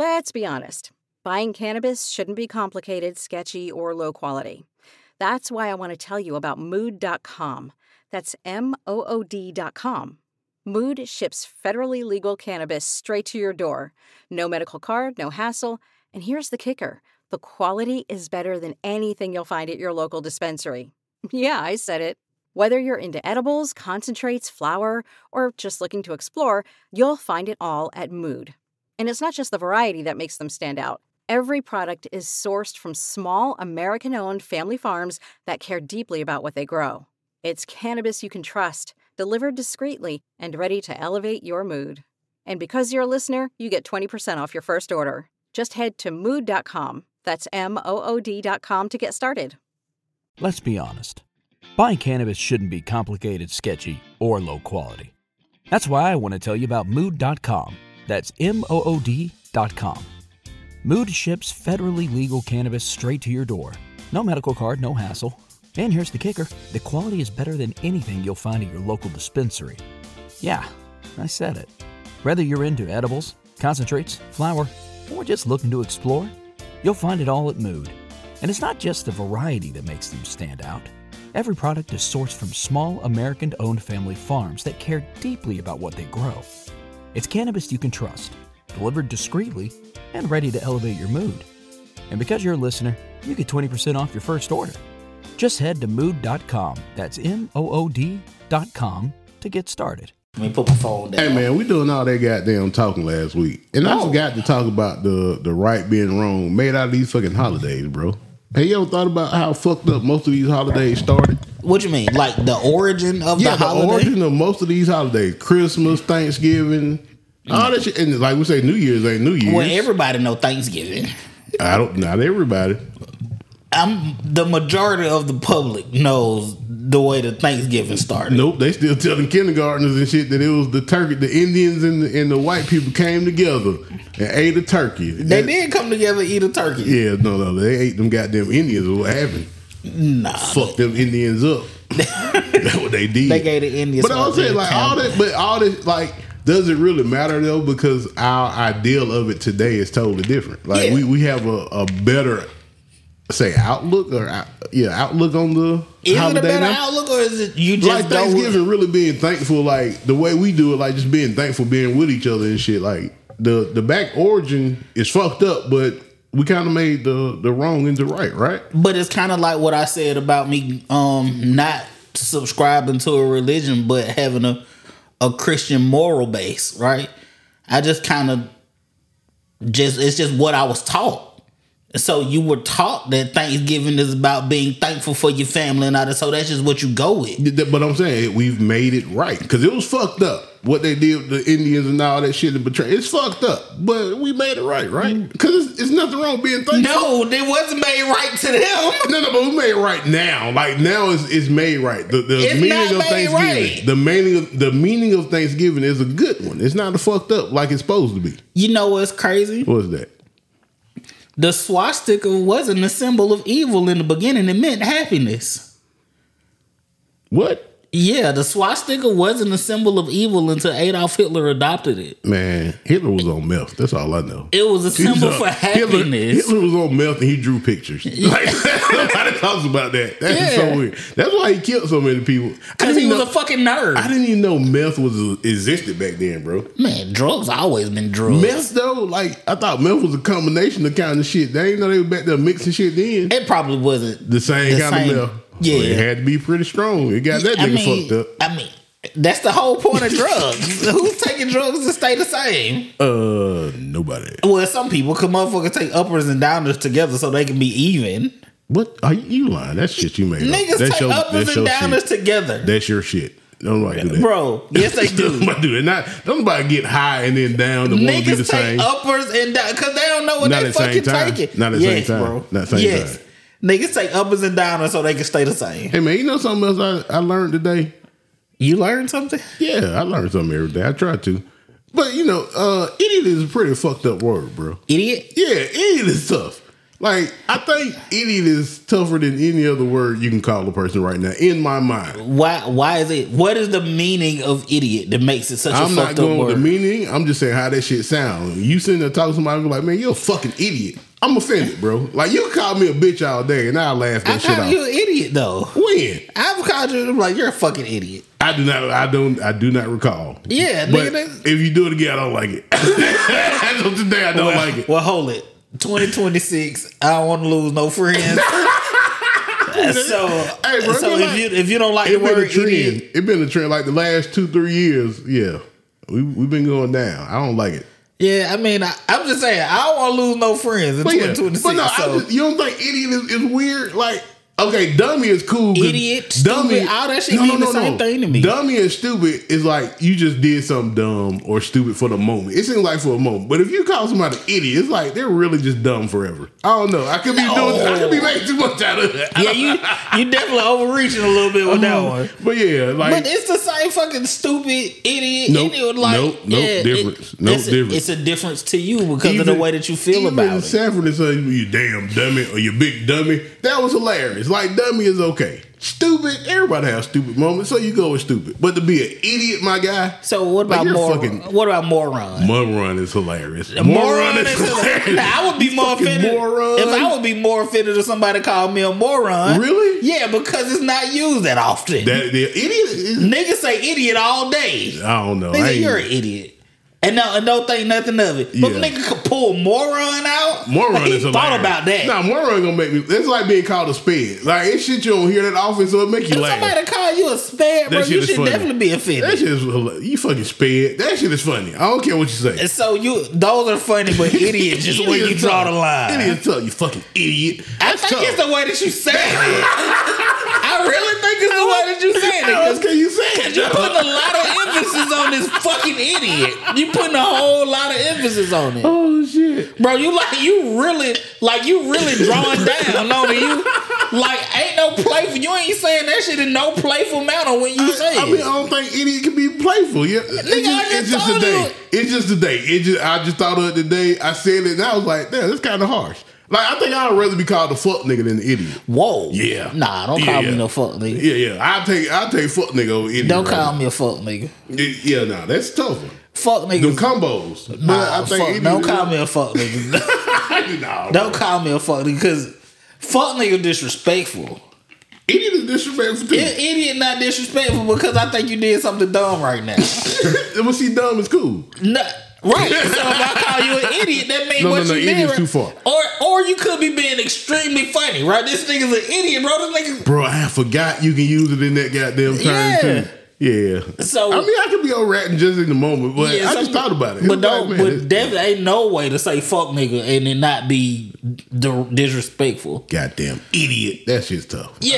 Let's be honest. Buying cannabis shouldn't be complicated, sketchy, or low quality. That's why I want to tell you about Mood.com. That's MOOD.com. Mood ships federally legal cannabis straight to your door. No medical card, no hassle. And here's the kicker. The quality is better than anything you'll find at your local dispensary. Yeah, I said it. Whether you're into edibles, concentrates, flower, or just looking to explore, you'll find it all at Mood. And it's not just the variety that makes them stand out. Every product is sourced from small, American-owned family farms that care deeply about what they grow. It's cannabis you can trust, delivered discreetly, and ready to elevate your mood. And because you're a listener, you get 20% off your first order. Just head to Mood.com. That's MOOD.com to get started. Let's be honest. Buying cannabis shouldn't be complicated, sketchy, or low quality. That's why I want to tell you about Mood.com. That's MOOD.com. Mood ships federally legal cannabis straight to your door. No medical card, no hassle. And here's the kicker. The quality is better than anything you'll find at your local dispensary. Yeah, I said it. Whether you're into edibles, concentrates, flower, or just looking to explore, you'll find it all at Mood. And it's not just the variety that makes them stand out. Every product is sourced from small, American-owned family farms that care deeply about what they grow. It's cannabis you can trust, delivered discreetly, and ready to elevate your mood. And because you're a listener, you get 20% off your first order. Just head to Mood.com, that's MOOD.com, to get started. Let me put my phone down. Hey man, we doing all that goddamn talking last week. And I forgot to talk about the right being wrong made out of these fucking holidays, bro. Hey, you ever thought about how fucked up most of these holidays started? What you mean? Like the origin of the holiday? The origin of most of these holidays. Christmas, Thanksgiving, all that shit. And like we say, New Year's ain't New Year's. Well, everybody know Thanksgiving. Not everybody. The majority of the public knows the way the Thanksgiving started. Nope, they still telling kindergartners and shit that it was the turkey, the Indians and the white people came together and ate a turkey. They did come together and eat a turkey. Yeah, no, they ate them goddamn Indians. What happened? Nah, fuck them Indians up. That's what they did. They gave the Indians. But I was saying, like all this, like, does it really matter though? Because our ideal of it today is totally different. Like we have a better. Say outlook outlook on the is holiday it a better now? outlook or is it you just like Thanksgiving really being thankful, like the way we do it, like just being thankful, being with each other and shit. Like the back origin is fucked up, but we kind of made the wrong into right? But it's kind of like what I said about me not subscribing to a religion, but having a Christian moral base, right? I just kind of it's just what I was taught. So you were taught that Thanksgiving is about being thankful for your family and all that. So that's just what you go with. But I'm saying we've made it right because it was fucked up what they did with the Indians and all that shit and betrayal. It's fucked up, but we made it right? Because it's nothing wrong being thankful. No, it wasn't made right to them. No, but we made it right now. Like now it's made right. The meaning of Thanksgiving, right. The meaning of Thanksgiving is a good one. It's not a fucked up like it's supposed to be. You know what's crazy? What's that? The swastika wasn't a symbol of evil in the beginning. It meant happiness. What? Yeah, the swastika wasn't a symbol of evil until Adolf Hitler adopted it. Man, Hitler was on meth. That's all I know. It was a symbol for happiness. Hitler was on meth and he drew pictures. Like, nobody talks about that. That's so weird. That's why he killed so many people. Because he was a fucking nerd. I didn't even know meth existed back then, bro. Man, drugs always been drugs. Meth though, like I thought meth was a combination of kind of shit. They didn't know they were back there mixing shit then. It probably wasn't the same kind of meth. Yeah, so it had to be pretty strong. It got that nigga fucked up. I mean, that's the whole point of drugs. Who's taking drugs to stay the same? Nobody. Well, some people, cause motherfuckers take uppers and downers together so they can be even. What? Are you lying? That's shit you made. Niggas take uppers and downers together. That's your shit. Don't nobody do that, bro. Yes, they do. Don't nobody do that. Don't nobody get high and then down. The niggas be the take same. Uppers and down because they don't know what they fucking taking. Not at the same time, bro. Not same time. Niggas take uppers and downers so they can stay the same. Hey man, you know something else I learned today? You learned something? Yeah, I learned something every day. I try to. But you know, idiot is a pretty fucked up word, bro. Idiot? Yeah, idiot is tough. Like, I think idiot is tougher than any other word you can call a person right now, in my mind. Why is it? What is the meaning of idiot that makes it such a fucked up word? I'm not going with the meaning. I'm just saying how that shit sound. You sitting there talking to somebody like, man, you're a fucking idiot. I'm offended, bro. Like, you call me a bitch all day and I'll laugh that shit off. You an idiot though. When? I've called you like you're a fucking idiot. I do not recall. Yeah, but nigga. If you do it again, I don't like it. As of today, I don't like it. Well, hold it. 2026. I don't want to lose no friends. So, hey, bro, so if you don't like the word idiot, it's been a trend like the last 2-3 years. Yeah, we've been going down. I don't like it. Yeah, I mean, I'm just saying I don't want to lose no friends in 2026. But no, you don't think idiot is weird? Like, okay, dummy is cool. Idiot, stupid, all that shit mean the same thing to me. Dummy and stupid is like you just did something dumb or stupid for the moment. It seems like for a moment. But if you call somebody an idiot, it's like they're really just dumb forever. I don't know. I could be making too much out of it. Yeah, you definitely overreaching a little bit with that one. But yeah, like, but it's the same fucking stupid idiot. Nope, Difference. It's a difference to you because of the way that you feel about it. Sanford is saying you damn dummy or you big dummy. That was hilarious. Like, dummy is okay. Stupid, everybody has stupid moments, so you go with stupid. But to be an idiot, my guy. So what about what about moron? Moron is hilarious. Moron is hilarious. I would be more offended if I would be more offended if somebody called me a moron. Really? Yeah, because it's not used that often. The idiot is, niggas say idiot all day. I don't know. Nigga, you're an idiot. And don't think nothing of it. But nigga could pull moron out. Moron is hilarious. Thought about that. Nah, moron gonna make me. It's like being called a sped. Like, it's shit you don't hear that often, so it make you laugh. If somebody call you a sped, bro, you should definitely be offended. That shit is hilarious. You fucking sped. That shit is funny. I don't care what you say. And so those are funny, but idiot just where you draw the line. Idiot tough, you fucking idiot. That's I think it's the way that you say it. I really think it's the way that you say it. How else can you say it? Because you're putting a lot of emphasis on this fucking idiot. You putting a whole lot of emphasis on it. Oh shit, bro! You really drawing down on you. Like, ain't no playful. You ain't saying that shit in no playful manner when you say it. I mean, I don't think idiot can be playful. Yeah, it's just a day. It's just a day. I just thought of it today. I said it and I was like, damn, that's kind of harsh. Like, I think I'd rather be called a fuck nigga than an idiot. Whoa. Yeah. Nah, don't call me no fuck nigga. Yeah. I'll take fuck nigga over idiot. Don't call me a fuck nigga. Yeah, nah, that's a tough one. Fuck niggas. The combos. Nah, don't call me a fuck nigga. Nah, don't call me a fuck nigga because fuck nigga disrespectful. Idiot is disrespectful too. Idiot not disrespectful because I think you did something dumb right now. Well, see, dumb is cool. Nah. Right, so if I call you an idiot, that means what you did. Idiot's too far. Or you could be being extremely funny, right? This nigga's an idiot, bro. This nigga, bro, I forgot you can use it in that goddamn term too. Yeah. So I mean, I could be all ratting just in the moment, but I just thought about it. But definitely ain't no way to say fuck nigga and it not be disrespectful. Goddamn idiot. That shit's tough. Yeah,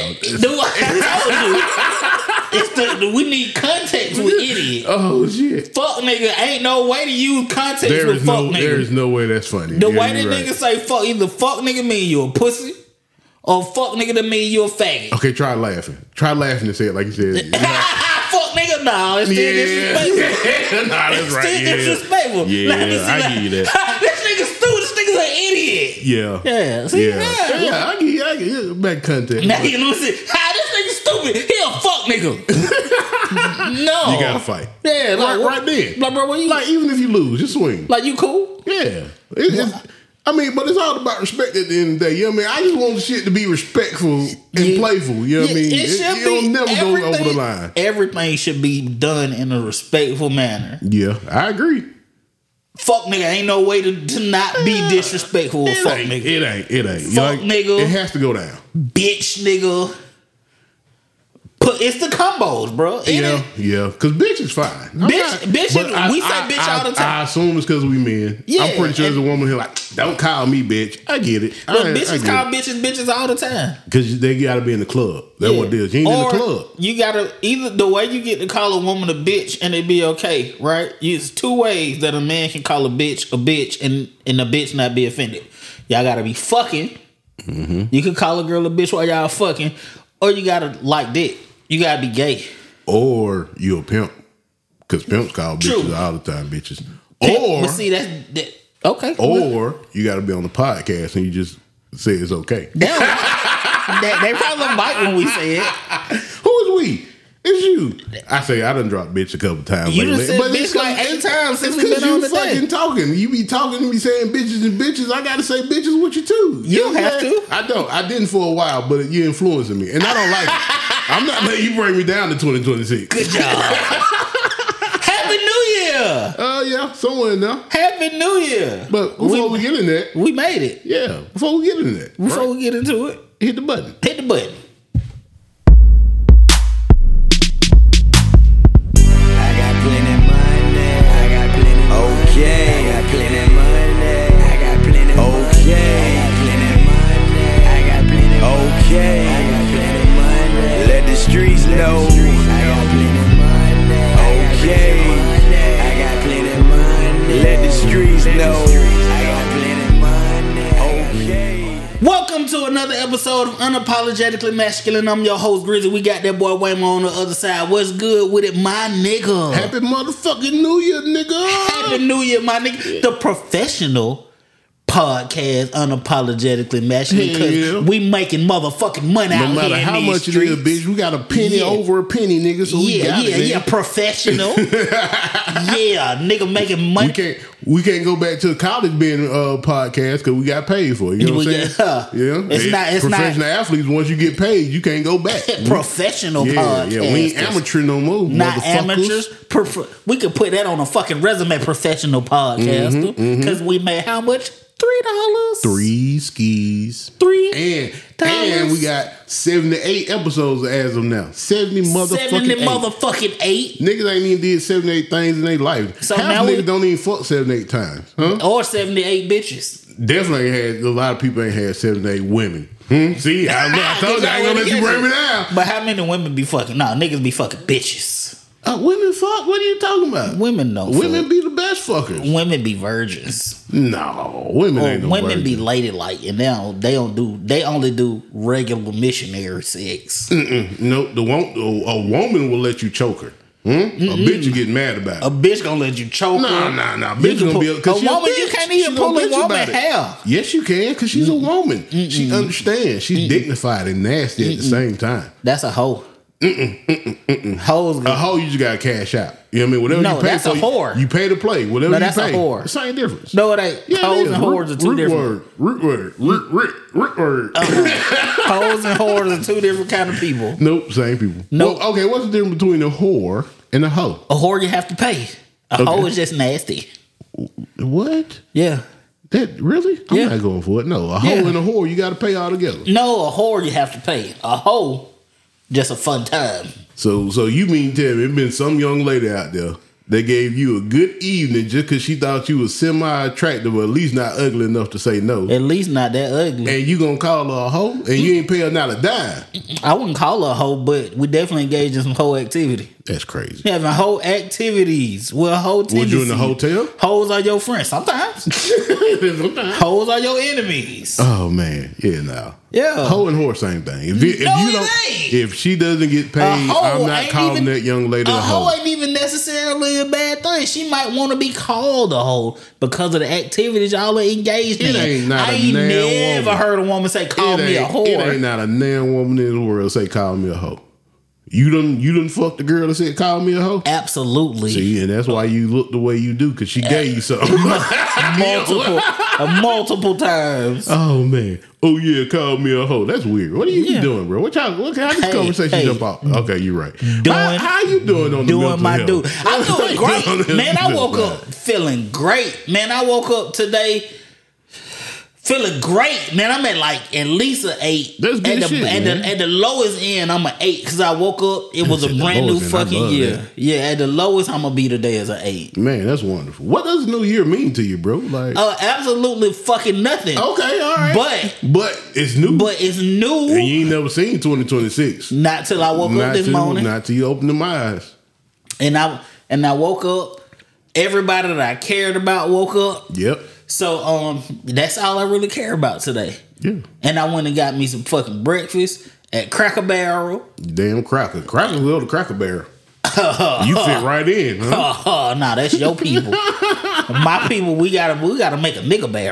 I told you. We need context with idiot. Oh shit. Fuck nigga, ain't no way to use context with fuck nigga. There is no way that's funny. The way that niggas say fuck, either fuck nigga mean you a pussy, or fuck nigga to mean you a faggot. Okay, try laughing. Try laughing and say it like you said. Fuck nigga, nah, it's still disrespectful. Nah, that's it's right. Still disrespectful. Yeah, I give you that. This nigga's stupid. This nigga's an idiot. Yeah. Yeah. See, yeah. I give you back context. Now you know, this nigga's stupid. He a fuck nigga. No, you gotta fight. Yeah, like right then. Like, bro, like even if you lose, just swing. Like, you cool? Yeah. I mean, but it's all about respect at the end of the day. You know what I mean? I just want the shit to be respectful and playful. You know what I mean? It'll never go over the line. Everything should be done in a respectful manner. Yeah, I agree. Fuck nigga, ain't no way to not be disrespectful with fuck nigga. It ain't. Fuck nigga. It has to go down. Bitch nigga. It's the combos, bro. Yeah. Because bitch is fine. Bitch, we say bitch all the time. I assume it's because we men. Yeah, I'm pretty sure there's a woman here like, don't call me bitch. I get it. But bitches call bitches all the time. Because they got to be in the club. That's what it is. You ain't in the club. You got to, either the way you get to call a woman a bitch and it be okay, right? There's two ways that a man can call a bitch and a bitch not be offended. Y'all got to be fucking. Mm-hmm. You can call a girl a bitch while y'all fucking, or you got to like dick. You gotta be gay. Or you a pimp. Because pimps call bitches all the time, bitches. But see, that's okay. Or you gotta be on the podcast and you just say it's okay. They probably don't bite when we say it. Who is we? It's you. I say I done dropped bitch a couple times. You lately. done said bitch like 8 times since we've been on the fucking day. talking. You be talking to me saying bitches and bitches. I gotta say bitches with you too. You don't have to. I don't. I didn't for a while, but you're influencing me, and I don't like it. I'm not letting you bring me down to 2026. Good job. Happy New Year. Yeah, somewhere in there. Happy New Year. But before we get in that, we made it. yeah. Before we get in that, Before we get into it, hit the button. hit the button. Let the streets know. Okay, I got plenty money. Let the streets know. I got plenty money. Okay. Welcome to another episode of Unapologetically Masculine. I'm your host, Grizzly. We got that boy Waymo on the other side. What's good with it, my nigga? Happy motherfucking New Year, nigga. Happy New Year, my nigga. The professional podcast, Unapologetically Masculine, because Yeah. we making motherfucking money No out here matter in how these much streets. it is, bitch, we got a penny Yeah. over a penny, nigga. So we got it, nigga. Professional. Yeah, nigga making money. We can't go back to the college being podcast because we got paid for it. You know what I'm saying? Yeah. It's not professional athletes. Once you get paid, you can't go back. professional podcast. Yeah, we ain't amateur no more. Not motherfuckers. amateurs. We could put that on a fucking resume. Professional podcaster. Because we made how much? $3. 3 skis. $3. And we got 78 episodes as of now. 70 motherfucking 70 8. motherfucking 8. Niggas ain't even did 78 things in their life. So Half now niggas don't even fuck 78 times. Huh? Or 78 bitches. Definitely ain't had, a lot of people ain't had 78 women. See, I told you I ain't gonna let you bring me down. But how many women be fucking? No, niggas be fucking bitches. Women fuck? What are you talking about? Women don't Women fuck. be the best fuckers. Women be virgins. No, women ain't no Women be virgins. ladylike, and they only do regular missionary sex. No, a woman will let you choke her. A bitch you get mad about A it. bitch gonna let you choke her. Nah. You Bitch can gonna be a because she's a woman. bitch. You can't She even gonna pull a bitch woman about it. hair. Yes, you can because she's a woman. She understands. She's dignified and nasty at the same time. That's a hoe. Hoes. A hoe, you just gotta cash out. You know what I mean? Whatever No, you pay that's for, a whore. you pay to play. Whatever No, you that's a pay. whore. Same difference. No, it ain't. Yeah, Hoes it is. and whores are two different. Root word. Hoes and whores are two different kind of people. Nope, same people. Nope. Well, okay, what's the difference between a whore and a hoe? A whore you have to pay. A hoe is just nasty. What? Yeah. That really? I'm Yeah. not going for it. No, a hoe Yeah. and a whore, you got to pay all together. No, a whore you have to pay. A hoe, just a fun time. So you mean tell me it been some young lady out there that gave you a good evening just because she thought you was semi-attractive or at least not ugly enough to say no, At least not that ugly. and you gonna call her a hoe and you ain't pay her not a dime? I wouldn't call her a hoe, but we definitely engaged in some hoe activity. That's crazy. Having hoe activities. Well, hoe Was you in tendencies. the hotel? Hoes are your friends. Sometimes. Hoes are your enemies. Oh man, yeah, now. Yeah. Hoe and whore, same thing. If No, you it don't, ain't. if she doesn't get paid, I'm not calling that young lady a hoe. ain't even necessarily a bad thing. She might want to be called a hoe because of the activities y'all are engaged It in. ain't not I a ain't damn never woman. heard a woman say, "Call me a It whore." ain't not a damn woman in the world say call me a hoe. You done fucked the girl that said call me a hoe. Absolutely. See, and that's why you look the way you do because she gave you something. multiple times. Oh man. Oh yeah, call me a hoe. That's weird. What are you Yeah. doing, bro? What how this Hey, conversation hey. jump out? Okay, you're right. Doing- how you doing on the Doing mental my health? dude. I'm How doing you great. on the Man, I mental woke side? up feeling great. Man, I woke up today feeling great. Man, I'm at least an 8. That's good shit, man. At the lowest end, I'm an 8 because I woke up. It was a At the brand new lowest end, I fucking love year. that. Yeah, at the lowest, I'm gonna be today as an 8. Man, that's wonderful. What does New Year mean to you, bro? Like, Absolutely fucking nothing. okay, all right, but it's new. But it's new. and you ain't never seen 2026. Not till I woke up this morning. Not till you open them eyes. And I woke up. Everybody that I cared about woke up. Yep. So that's all I really care about today. Yeah. And I went and got me some fucking breakfast at Cracker Barrel. Damn Cracker. Cracker will the Cracker Barrel. You fit right in, huh? Nah, that's your people. My people, we gotta make a nigga barrel.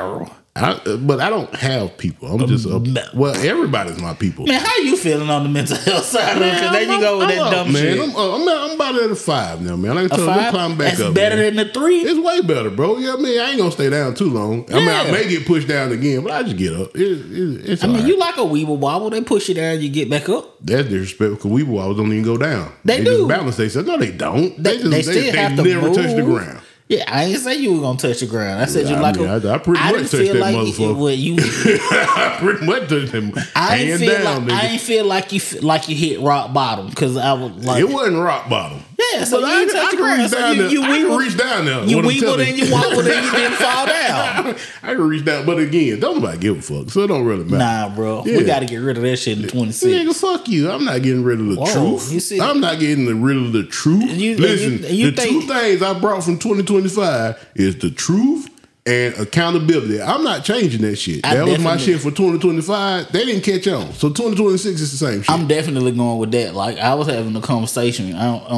But I don't have people. I'm just well, everybody's my people. Man, how you feeling on the mental health side? Because there you go with that dumb shit. I'm about at a 5 now, man. I told you, I'm climbing back That's up. better man. than the 3. It's way better, bro. You know what I mean? I ain't gonna stay down too long. I mean, I may get pushed down again, but I just get up. It's I mean, all right. you like a weeble wobble. They push you down, you get back up. That's disrespectful because Weeble Walls don't even go down. They do. Just balance themselves. No, they don't. They still have to never move. touch the ground. Yeah, I ain't say you were gonna touch the ground. I said you like I pretty much didn't touched feel that like motherfucker. Well, you. I pretty much touched him. I ain't feel like you hit rock bottom because I was like it wasn't rock bottom. Yeah, so but you ain't touch the ground. So I can reach down there. You weebled and you wobbled and you didn't fall down. I can reach down, but again, don't nobody give a fuck, so it don't really matter. Nah, bro, we got to get rid of that shit in 26. Nigga, fuck you. I'm not getting rid of the truth. I'm not getting rid of the truth. Listen, the two things I brought from 2025 is the truth and accountability. I'm not changing that shit. That was my shit for 2025. They didn't catch on. So 2026 is the same shit. I'm definitely going with that. Like, I was having a conversation.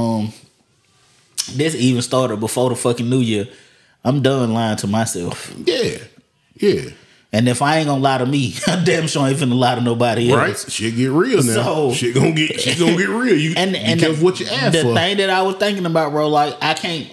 This even started before the fucking New Year. I'm done lying to myself. Yeah. And if I ain't gonna lie to me, I damn sure ain't finna lie to nobody else. Right? Shit get real now. So, shit gonna get real. You careful what you ask for. The thing that I was thinking about, bro, like I can't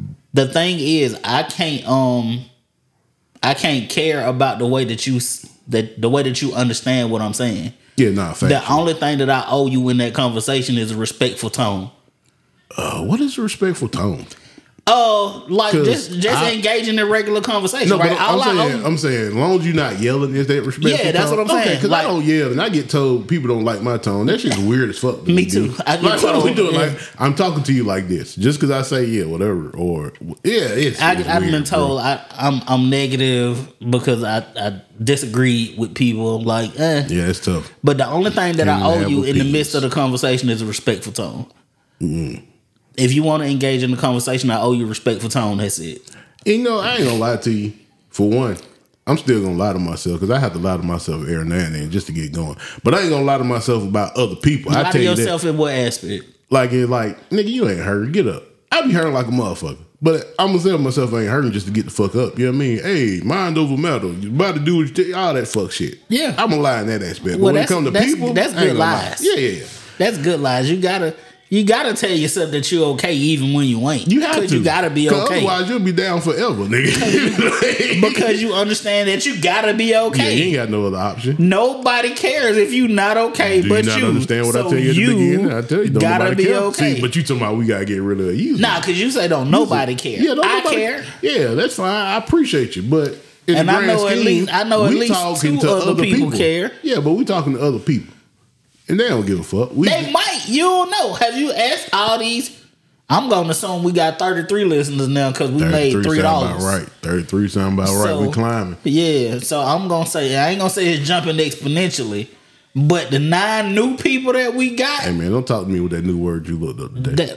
care about the way that you understand what I'm saying. Yeah, nah, factual. The only thing that I owe you in that conversation is a respectful tone. What is a respectful tone? Like just engaging in regular conversation. No, right? but I'm saying, as long as you're not yelling, is that respectful? Yeah, that's tone? what I'm saying. Because I don't yell, and I get told people don't like my tone. That shit's weird as fuck. Me too. I get told, we do it like I'm talking to you like this, just because I say whatever, or I've been told I'm negative because I disagree with people. Like, yeah, it's tough. But the only thing that I owe you in the midst of the conversation is a respectful tone. Mm-hmm. If you want to engage in the conversation, I owe you a respectful tone. That's it. You know, I ain't gonna lie to you. For one, I'm still gonna lie to myself because I have to lie to myself every now and then just to get going. But I ain't gonna lie to myself about other people. Lie to yourself in what aspect? Like, nigga, you ain't hurt. Get up. I be hurting like a motherfucker. But I'm gonna tell myself I ain't hurting just to get the fuck up. You know what I mean? Hey, mind over matter. You about to do what you all that fuck shit. Yeah. I'm gonna lie in that aspect. Well, but when it comes to people, that's good lies. Yeah. That's good lies. You gotta tell yourself that you're okay even when you ain't. You have to. You gotta be okay. Otherwise, you'll be down forever, nigga. Because you understand that you gotta be okay. Yeah, you ain't got no other option. Nobody cares if you not okay, but you. Do you not understand what I tell you at the beginning? I tell you, don't gotta nobody be care. okay. See, but you talking about we gotta get rid of you. Nah, because you say don't nobody care. Yeah, I care. Yeah, that's fine. I appreciate you, but in the I know scheme, at least two other people care. Yeah, but we talking to other people. And they don't give a fuck. They might. You don't know. Have you asked all these? I'm going to assume we got 33 listeners now because we made $3. About right. 33 sound about right. We climbing. Yeah. So I'm going to say, I ain't going to say it's jumping exponentially, but the 9 new people that we got. Hey, man, don't talk to me with that new word you looked up today.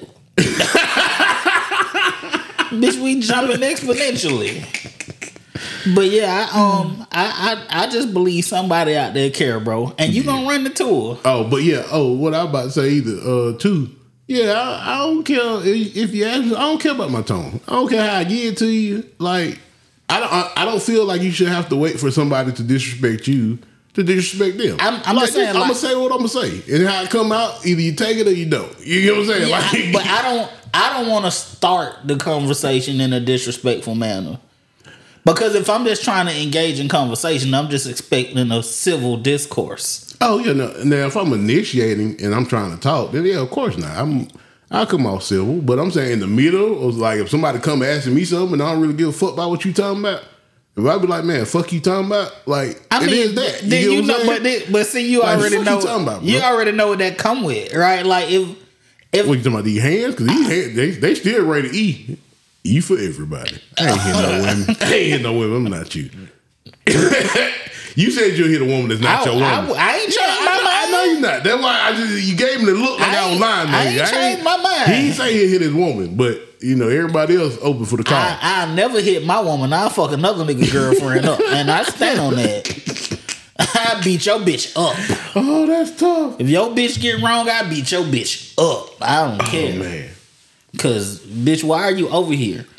Bitch, we jumping exponentially. But yeah, I just believe somebody out there care, bro, and you gonna run the tour. Oh, but yeah. Oh, what I about to say either too. Yeah, I don't care if you ask me. I don't care about my tone. I don't care how I get it to you. Like I don't feel like you should have to wait for somebody to disrespect you to disrespect them. I'm just saying, I'm gonna say what I'm gonna say, and how it come out, either you take it or you don't. You know what I'm saying? Yeah, but I don't want to start the conversation in a disrespectful manner. Because if I'm just trying to engage in conversation, I'm just expecting a civil discourse. Oh yeah, no. Now if I'm initiating and I'm trying to talk, then yeah, of course not. I'll come off civil, but I'm saying in the middle, or like if somebody come asking me something and I don't really give a fuck about what you talking about, if I be like, man, fuck you talking about, like I mean, it is that. Then you know, but see, you like, already know. You already know what that come with, right? Like if what you talking about, these hands? Because these hands, they still rated E. E for everybody. I ain't hit no women. I ain't hit no women. I'm not you. You said you'll hit a woman that's not your woman. I ain't changed my mind. I know you're not. That's why you gave him the look like I was lying. I ain't changed my mind. He ain't say he'll hit his woman, but you know everybody else open for the call. I never hit my woman. I'll fuck another nigga girlfriend up, and I stand on that. I beat your bitch up. Oh, that's tough. If your bitch get wrong, I beat your bitch up. I don't care. Oh man. Cause bitch, why are you over here?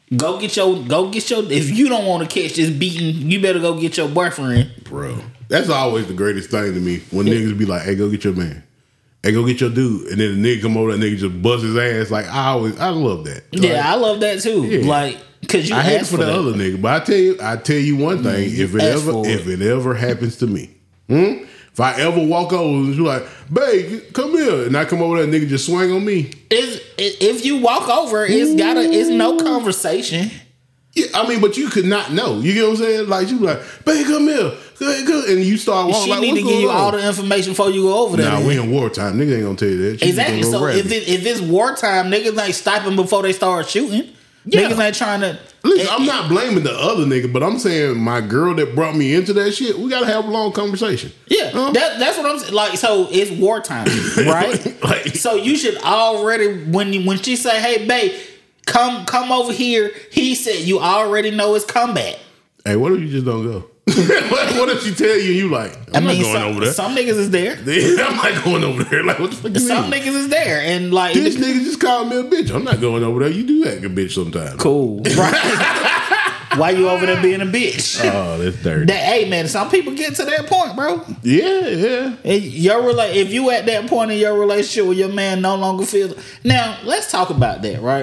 Go get your. If you don't want to catch this beating, you better go get your boyfriend, bro. That's always the greatest thing to me when niggas be like, "Hey, go get your man. Hey, go get your dude," and then the nigga come over, that nigga just bust his ass. Like I love that. Yeah, like, I love that too. Yeah. Like, cause you I hate asked for the other nigga, but I tell you one thing: if it ever happens to me, if I ever walk over and you like, babe, come here, and I come over there, nigga just swing on me. If you walk over, it's no conversation. Yeah, I mean, but you could not know. You get what I'm saying? Like you be like, babe, come here, and you start walking. She like, need to give you all the information before you go over there. Nah, we in wartime. Nigga ain't gonna tell you that. Exactly. So if it's wartime, niggas ain't sniping before they start shooting. Yeah. Niggas ain't trying to. Listen, I'm not blaming the other nigga, but I'm saying my girl that brought me into that shit, we gotta have a long conversation. Yeah, that's what I'm saying. Like, so it's wartime, right? Like, so you should already when she say, "Hey, babe, come over here," he said you already know it's combat. Hey, what if you just don't go? What if she tell you and you like, I'm not going over there? Some niggas is there. I'm not going over there. Like, what the fuck you Some mean? niggas is there, and like this nigga just called me a bitch. I'm not going over there. You do act a bitch sometimes. Cool, right? Why you over there being a bitch? Oh, that's dirty. Hey man, some people get to that point, bro. Yeah. If you at that point in your relationship where your man no longer feels. Now let's talk about that, right?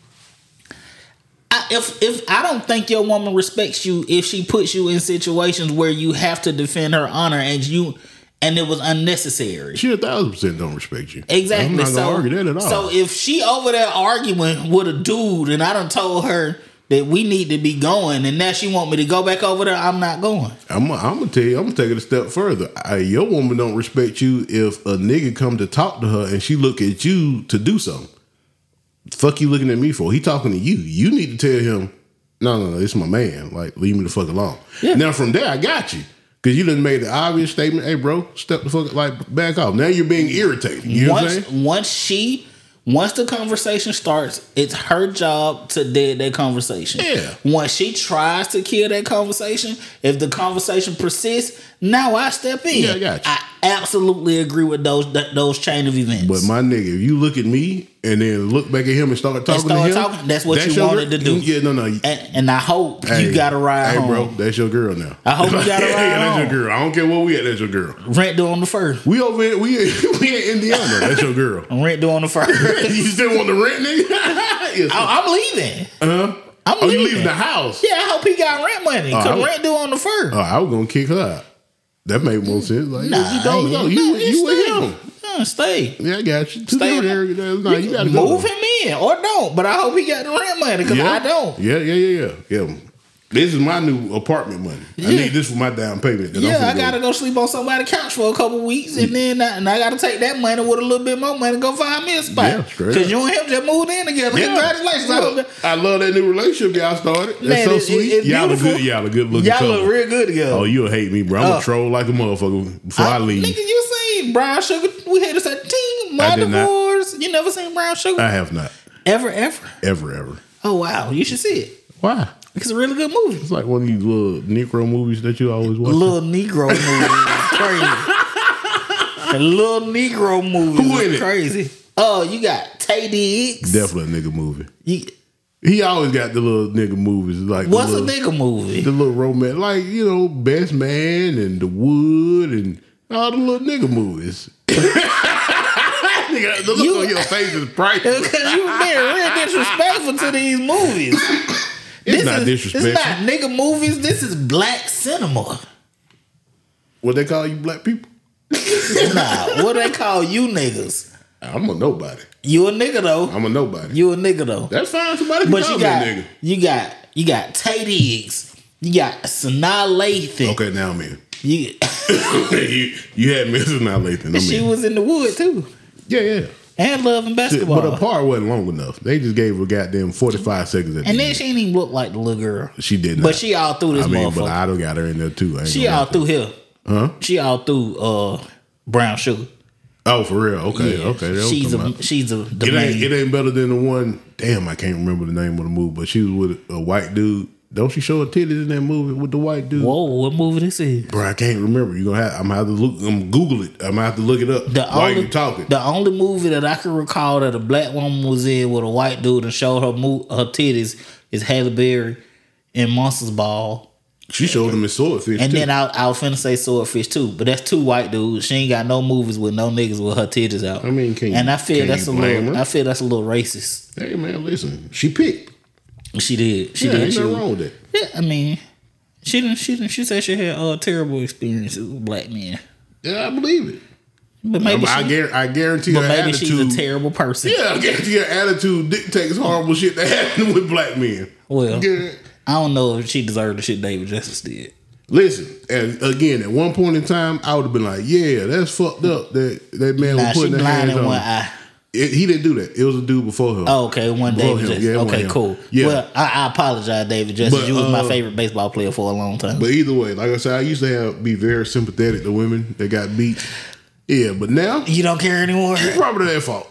If I don't think your woman respects you if she puts you in situations where you have to defend her honor and it was unnecessary. She 1,000% don't respect you. Exactly. I'm not gonna argue that at all. So if she over there arguing with a dude and I done told her that we need to be going and now she want me to go back over there, I'm not going. I'm gonna tell you, I'm gonna take it a step further. Your woman don't respect you if a nigga come to talk to her and she look at you to do something. Fuck you looking at me for? He talking to you. You need to tell him, no, this is my man. Like, leave me the fuck alone. Yeah. Now from there, I got you. Because you done made the obvious statement, hey bro, step the fuck, like, back off. Now you're being irritated. You know what I'm saying? Once the conversation starts, it's her job to dead that conversation. Yeah. Once she tries to kill that conversation, if the conversation persists, now I step in. Yeah, I got you. I absolutely agree with those chain of events. But my nigga, if you look at me and then look back at him and start talking to him, that's what you wanted to do. Yeah, no. And I hope you got a ride home. Hey, bro, that's your girl now. I hope you got a ride home. That's your girl. I don't care where we at, that's your girl. Rent due on the first. We over here, we in Indiana. That's your girl. Rent due on the first. You still want the rent, nigga? Yes, I'm leaving. I'm leaving. You leaving the house? Yeah, I hope he got rent money. Cause rent due on the first. Oh, I was gonna kick her out. That made more sense. Like, you with him. Stay. Yeah, I got you. Stay there. No, you gotta move him in or don't. But I hope he got the rent money because I don't. Yeah. This is my new apartment money. I need this for my down payment. Yeah, I gotta go sleep on somebody's couch for a couple weeks, and then I gotta take that money with a little bit more money and go find me a spot. Yeah, because you and him just moved in together. Yeah. Congratulations! I love that new relationship y'all started. That's so sweet. Y'all are good. Y'all are good looking. Y'all look real good together. Oh, you'll hate me, bro. I'm gonna troll like a motherfucker before I leave. Nigga, you seen Brown Sugar? We had this at team. My divorce. You never seen Brown Sugar? I have not. Ever. Oh wow, you should see it. Why? It's a really good movie. It's like one of these little Negro movies that you always watch. Little Negro movies. Crazy. A little Negro movie. Who in it? Crazy. Oh, you got Tay Diggs. Definitely a nigga movie. He always got the little nigga movies. Like what's a nigga movie? The little romance. Like, Best Man and The Wood and all the little nigga movies. The look on your face is priceless. Because you being real disrespectful to these movies. It's not disrespectful. It's not nigga movies. This is black cinema. What they call you black people? Nah, what they call you niggas? I'm a nobody. You a nigga though. I'm a nobody. You a nigga though. That's fine. Somebody can call me a nigga. You got Tay Diggs. You got Sanaa Lathan. Okay, now I'm in. You had me Sanaa Lathan. She was in The Wood too. Yeah. And Love and Basketball. But the part wasn't long enough. They just gave her goddamn 45 seconds at the end. Then she didn't even look like the little girl. She did not. But she all through this motherfucker. But I don't got her in there too. She all through here. Huh? She all through Brown Sugar. Oh, for real? Okay, yeah. okay. She's a it ain't better than the one. Damn, I can't remember the name of the movie, but she was with a white dude. Don't she show her titties in that movie with the white dude? Whoa, what movie this is? Bro, I can't remember. I'm gonna have to look. I'm Google it. I'm gonna have to look it up while you talking. The only movie that I can recall that a black woman was in with a white dude and showed her titties is Halle Berry in Monsters Ball. She showed him in Swordfish, and too. then I was finna say Swordfish too, but that's two white dudes. She ain't got no movies with no niggas with her titties out. I mean, I feel that's a little racist. Hey man, listen, she picked. She did. She did. Ain't nothing wrong with that. Yeah, I mean, she didn't. She said she had terrible experiences with black men. Yeah, I believe it. But maybe I guarantee. But her maybe attitude, she's a terrible person. Yeah, I guarantee her attitude dictates horrible shit that happen with black men. Well, yeah. I don't know if she deserved the shit David Justice did. Listen, and again, at one point in time, I would have been like, "Yeah, that's fucked up." That man was putting her hands on. One eye. He didn't do that. It was a dude before him. Oh, okay, one David Justice. Yeah, okay, cool. Yeah. Well, I apologize, David Justice. But, you was my favorite baseball player for a long time. But either way, like I said, I used to be very sympathetic to women that got beat. Yeah, but now you don't care anymore. It's probably their fault.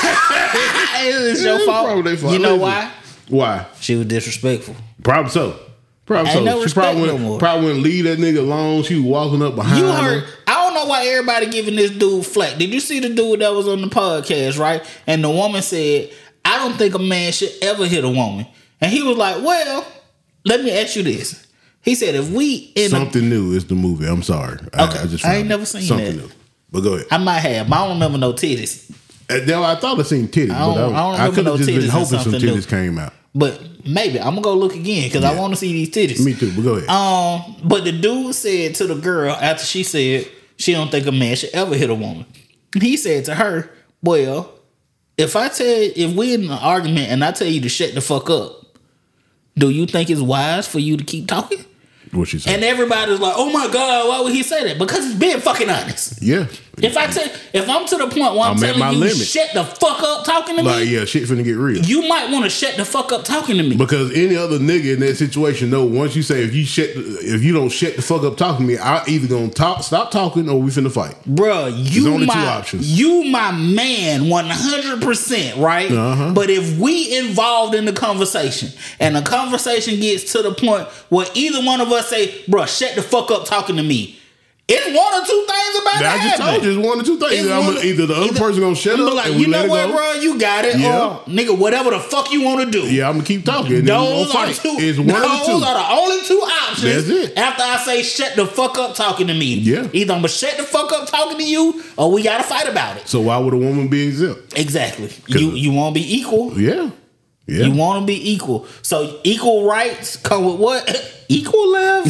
It's your fault. Probably their fault. You know why? Why? She was disrespectful. Probably so. Probably so. No, she probably wouldn't leave that nigga alone. She was walking up behind You heard? him. I don't know why everybody giving this dude flack. Did you see the dude that was on the podcast, right? And the woman said, "I don't think a man should ever hit a woman." And he was like, "Well, let me ask you this." He said, "If we in Something New is the movie. I'm sorry. Okay. I ain't never seen something that. new. But go ahead. I might have, but I don't remember no titties. I thought I seen titties, I could have just been hoping some titties came out. But maybe I'm gonna go look again because I want to see these titties. Me too. But go ahead. But the dude said to the girl after she said she don't think a man should ever hit a woman. He said to her, "Well, if we in an argument and I tell you to shut the fuck up, do you think it's wise for you to keep talking?" What she said. And everybody's like, "Oh my God, why would he say that?" Because he's being fucking honest. Yeah. If I'm to the point where I'm telling you shut the fuck up talking to me, like, yeah, shit finna get real. You might want to shut the fuck up talking to me. Because any other nigga in that situation know once you say if you don't shut the fuck up talking to me, I either gonna stop talking or we finna fight. Bruh, There's only two options. You my man 100%, right? Uh-huh. But if we involved in the conversation and the conversation gets to the point where either one of us say, "Bruh, shut the fuck up talking to me," it's one or two things about that. I just told you, it's one or two things. Either the other person gonna shut up like, and we you know let what, it go. bro, you got it. Yeah. Nigga, whatever the fuck you want to do. Yeah, I'm gonna keep talking. Those are fight. It's one of the two. Those are the only two options. That's it. After I say shut the fuck up talking to me. Yeah. Either I'm gonna shut the fuck up talking to you or we gotta fight about it. So why would a woman be exempt? Exactly. You want to be equal. Yeah. Yeah. You want to be equal. So equal rights come with what? Equal love.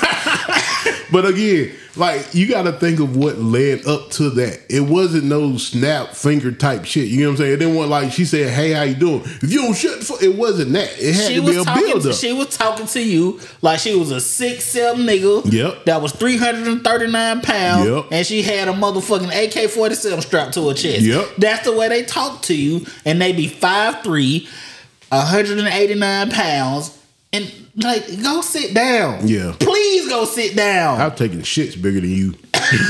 But again, like, you got to think of what led up to that. It wasn't no snap finger type shit. You know what I'm saying? It didn't want, like, she said, "Hey, how you doing?" If you don't shut the fuck, it wasn't that. It had to be a build up. She was talking to you like she was a 6'7" nigga. Yep. That was 339 pounds. Yep. And she had a motherfucking AK-47 strapped to her chest. Yep. That's the way they talk to you. And they be 5'3", 189 pounds. And like, go sit down. Yeah. Please go sit down. I'm taking shits bigger than you.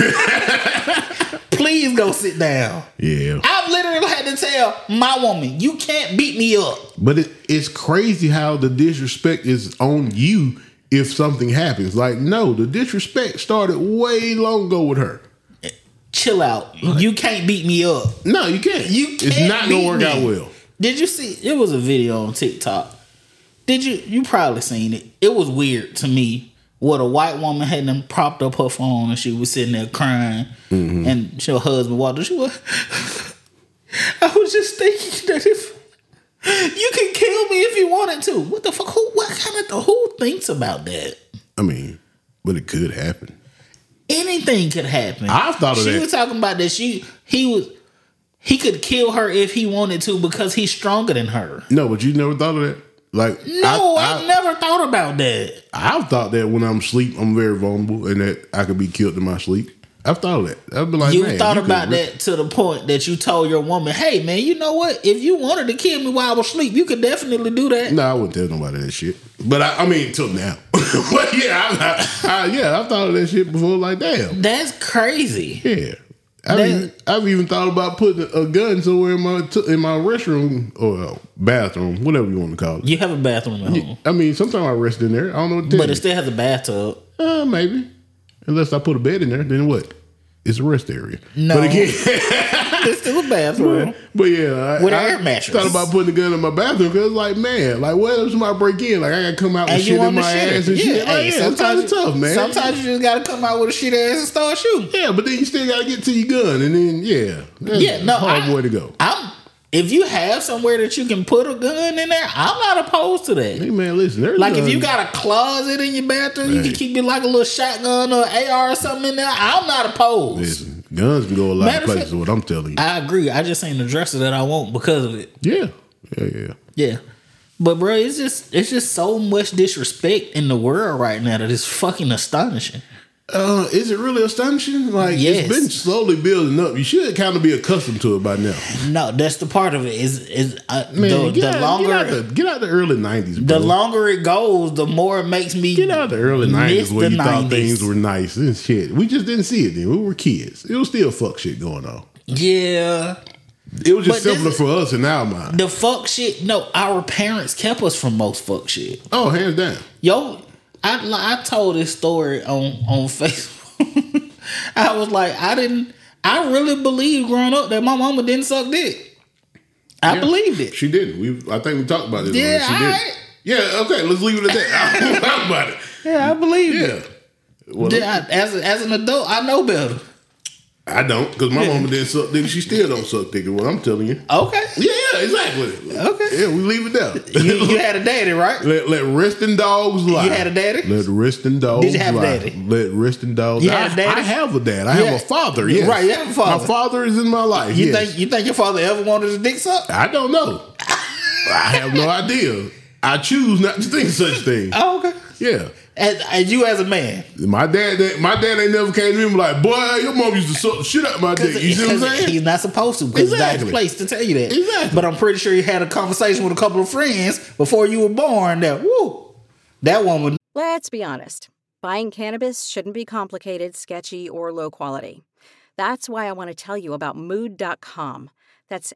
Please go sit down. Yeah. I've literally had to tell my woman, you can't beat me up. But it's crazy how the disrespect is on you if something happens. Like, no, the disrespect started way long ago with her. Chill out. You can't beat me up. No, you can't. It's not going to work out well. Did you see? It was a video on TikTok. You probably seen it. It was weird to me. What a white woman had them propped up her phone and she was sitting there crying. Mm-hmm. And her husband walked up. She was, "I was just thinking that if you can kill me if you wanted to." What the fuck? Who thinks about that? I mean, but it could happen. Anything could happen. I've thought of that. She was talking about that. He could kill her if he wanted to because he's stronger than her. No, but you never thought of that? Like, no, I never thought about that. I've thought that when I'm asleep, I'm very vulnerable and that I could be killed in my sleep. I've thought of that. I've been like, you thought about that to the point that you told your woman, "Hey, man, you know what? If you wanted to kill me while I was asleep, you could definitely do that." No, I wouldn't tell nobody that shit. But I mean, till now. But yeah, I've thought of that shit before. Like, damn, that's crazy. Yeah. I've even thought about putting a gun somewhere in my restroom or bathroom, whatever you want to call it. You have a bathroom at home. I mean, sometimes I rest in there. I don't know what to tell But it still has a bathtub. Maybe. Unless I put a bed in there, then what? It's a rest area. No. But again, It's still a bathroom. But yeah, With an I air mattress. thought about putting a gun in my bathroom because, like, man, like, what if somebody break in? Like, I gotta come out with And you shit in want my to shit ass it. and shit. Yeah, Like, hey, sometimes it's tough, man. Sometimes you just gotta come out with a shit ass and start shooting. Yeah, but then you still gotta get to your gun, and then that's a hard way to go. If you have somewhere that you can put a gun in there, I'm not opposed to that. Hey man, listen, there's Like guns. if you got a closet in your bathroom, you can keep it like a little shotgun or AR or something in there. I'm not opposed. Listen, guns can go a lot Matter of of places. fact- Is what I'm telling you. I agree. I just ain't the dresser that I want because of it. Yeah. Yeah. But bro, it's just so much disrespect in the world right now that it's fucking astonishing. Is it really astonishing? Like, Yes. it's been slowly building up. You should kind of be accustomed to it by now. No, that's the part of it. Man, The longer get out the early 90s, bro. the longer it goes, the more it makes me Get out the early 90s miss where the you thought 90s. things were nice and shit. We just didn't see it then. We were kids. It was still fuck shit going on. Yeah. It was just But this simpler is- for us in our mind. The fuck shit. No, our parents kept us from most fuck shit. Oh, hands down. Yo, I told this story on Facebook. I was like, I really believed growing up that my mama didn't suck dick. I Yeah. believed it. She didn't. I think we talked about this. Yeah, She didn't. alright. Yeah, okay, let's leave it at that. I don't talk about it. Yeah, I believed Yeah. it. Well, Then as an adult, I know better. I don't, because my mama didn't suck dick. She still don't suck dick, is what I'm telling you. Okay. Yeah, exactly. Okay. Yeah, we leave it there. You had a daddy, right? Let resting dogs lie. You had a daddy? Let resting dogs Did you have a lie. daddy? Let resting dogs You lie. had a daddy? I have a dad. I Yeah. have a father, yes. Right, you have a father. My father is in my life, You yes. think your father ever wanted a dick suck? I don't know. I have no idea. I choose not to think such things. Oh, okay. Yeah. And you as a man. My dad ain't never came to me and be like, boy, your mom used to suck the shit out my dick. You see what I'm Because saying? he's not supposed to, because it's not his Exactly. place to tell you that. Exactly. But I'm pretty sure he had a conversation with a couple of friends before you were born that, woo, that woman. Let's be honest. Buying cannabis shouldn't be complicated, sketchy, or low quality. That's why I want to tell you about Mood.com. That's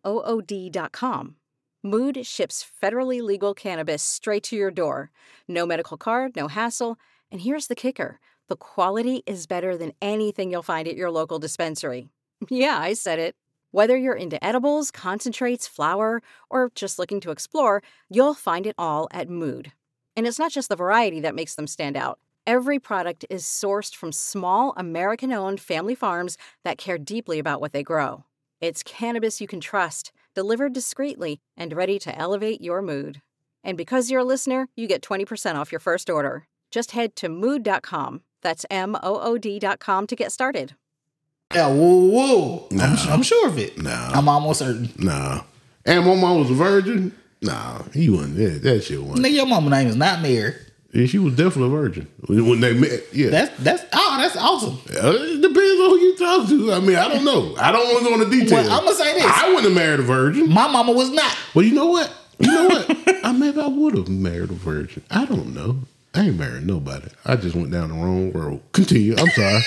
MOOD.com. Mood ships federally legal cannabis straight to your door. No medical card, no hassle. And here's the kicker. The quality is better than anything you'll find at your local dispensary. Yeah, I said it. Whether you're into edibles, concentrates, flower, or just looking to explore, you'll find it all at Mood. And it's not just the variety that makes them stand out. Every product is sourced from small, American-owned family farms that care deeply about what they grow. It's cannabis you can trust, delivered discreetly, and ready to elevate your mood. And because you're a listener, you get 20% off your first order. Just head to Mood.com. That's MOOD.com to get started. Yeah, whoa. I'm sure of it. Nah. I'm almost certain. Nah. And my mom was a virgin? Nah, he wasn't. That shit wasn't. Nigga, your mama name is not Mary. Yeah, she was definitely a virgin. When they met, yeah. That's awesome. It depends on who you talk to. I mean, I don't know. I don't want to go into details. Well, I'ma say this. I wouldn't have married a virgin. My mama was not. Well, you know what? Maybe I would have married a virgin. I don't know. I ain't married nobody. I just went down the wrong road. Continue. I'm sorry.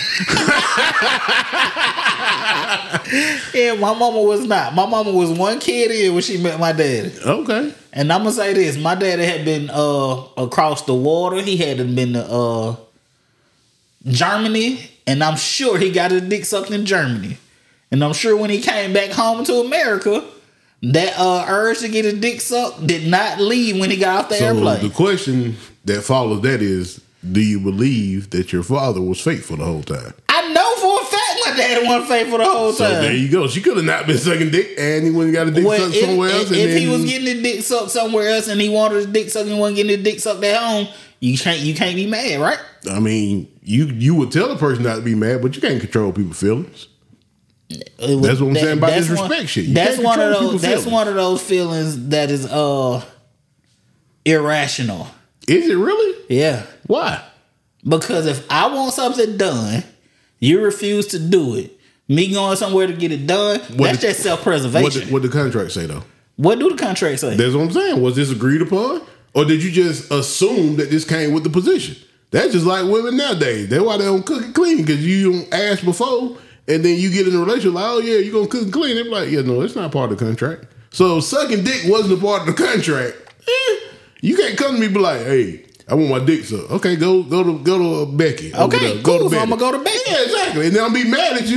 Yeah, my mama was not. My mama was one kid in when she met my daddy. Okay. And I'm gonna say this: my daddy had been across the water. He had been to Germany, and I'm sure he got his dick sucked in Germany. And I'm sure when he came back home to America, that urge to get his dick sucked did not leave when he got off the airplane. The question that follows that is, do you believe that your father was faithful the whole time? I know for a fact my daddy wasn't faithful the whole So time. there you go. She could have not been sucking dick, and he went and got a dick sucked somewhere else. And If then, he was getting his dick sucked somewhere else and he wanted his dick sucked and wasn't getting his dick sucked at home, you can't be mad, right? I mean, you would tell a person not to be mad, but you can't control people's feelings. That's what I'm saying about disrespect shit. You That's can't one of control those. people's That's feelings. one of those feelings that is irrational. Is it really? Yeah, Why? because if I want something done, you refuse to do it. Me going somewhere to get it done, that's just self-preservation. What the contract say though? What do the contract say? That's what I'm saying. Was this agreed upon, or did you just assume that this came with the position? That's just like women nowadays. That's why they don't cook and clean, because you don't ask before, and then you get in a relationship like, oh yeah, you gonna cook and clean. They're like, yeah, no, it's not part of the contract. So sucking dick wasn't a part of the contract. You can't come to me and be like, hey, I want my dick sucked. Okay, go to Becky. Okay, Go cool. to So I'ma Betty. go to Becky. Yeah, exactly. And then I'll be mad at you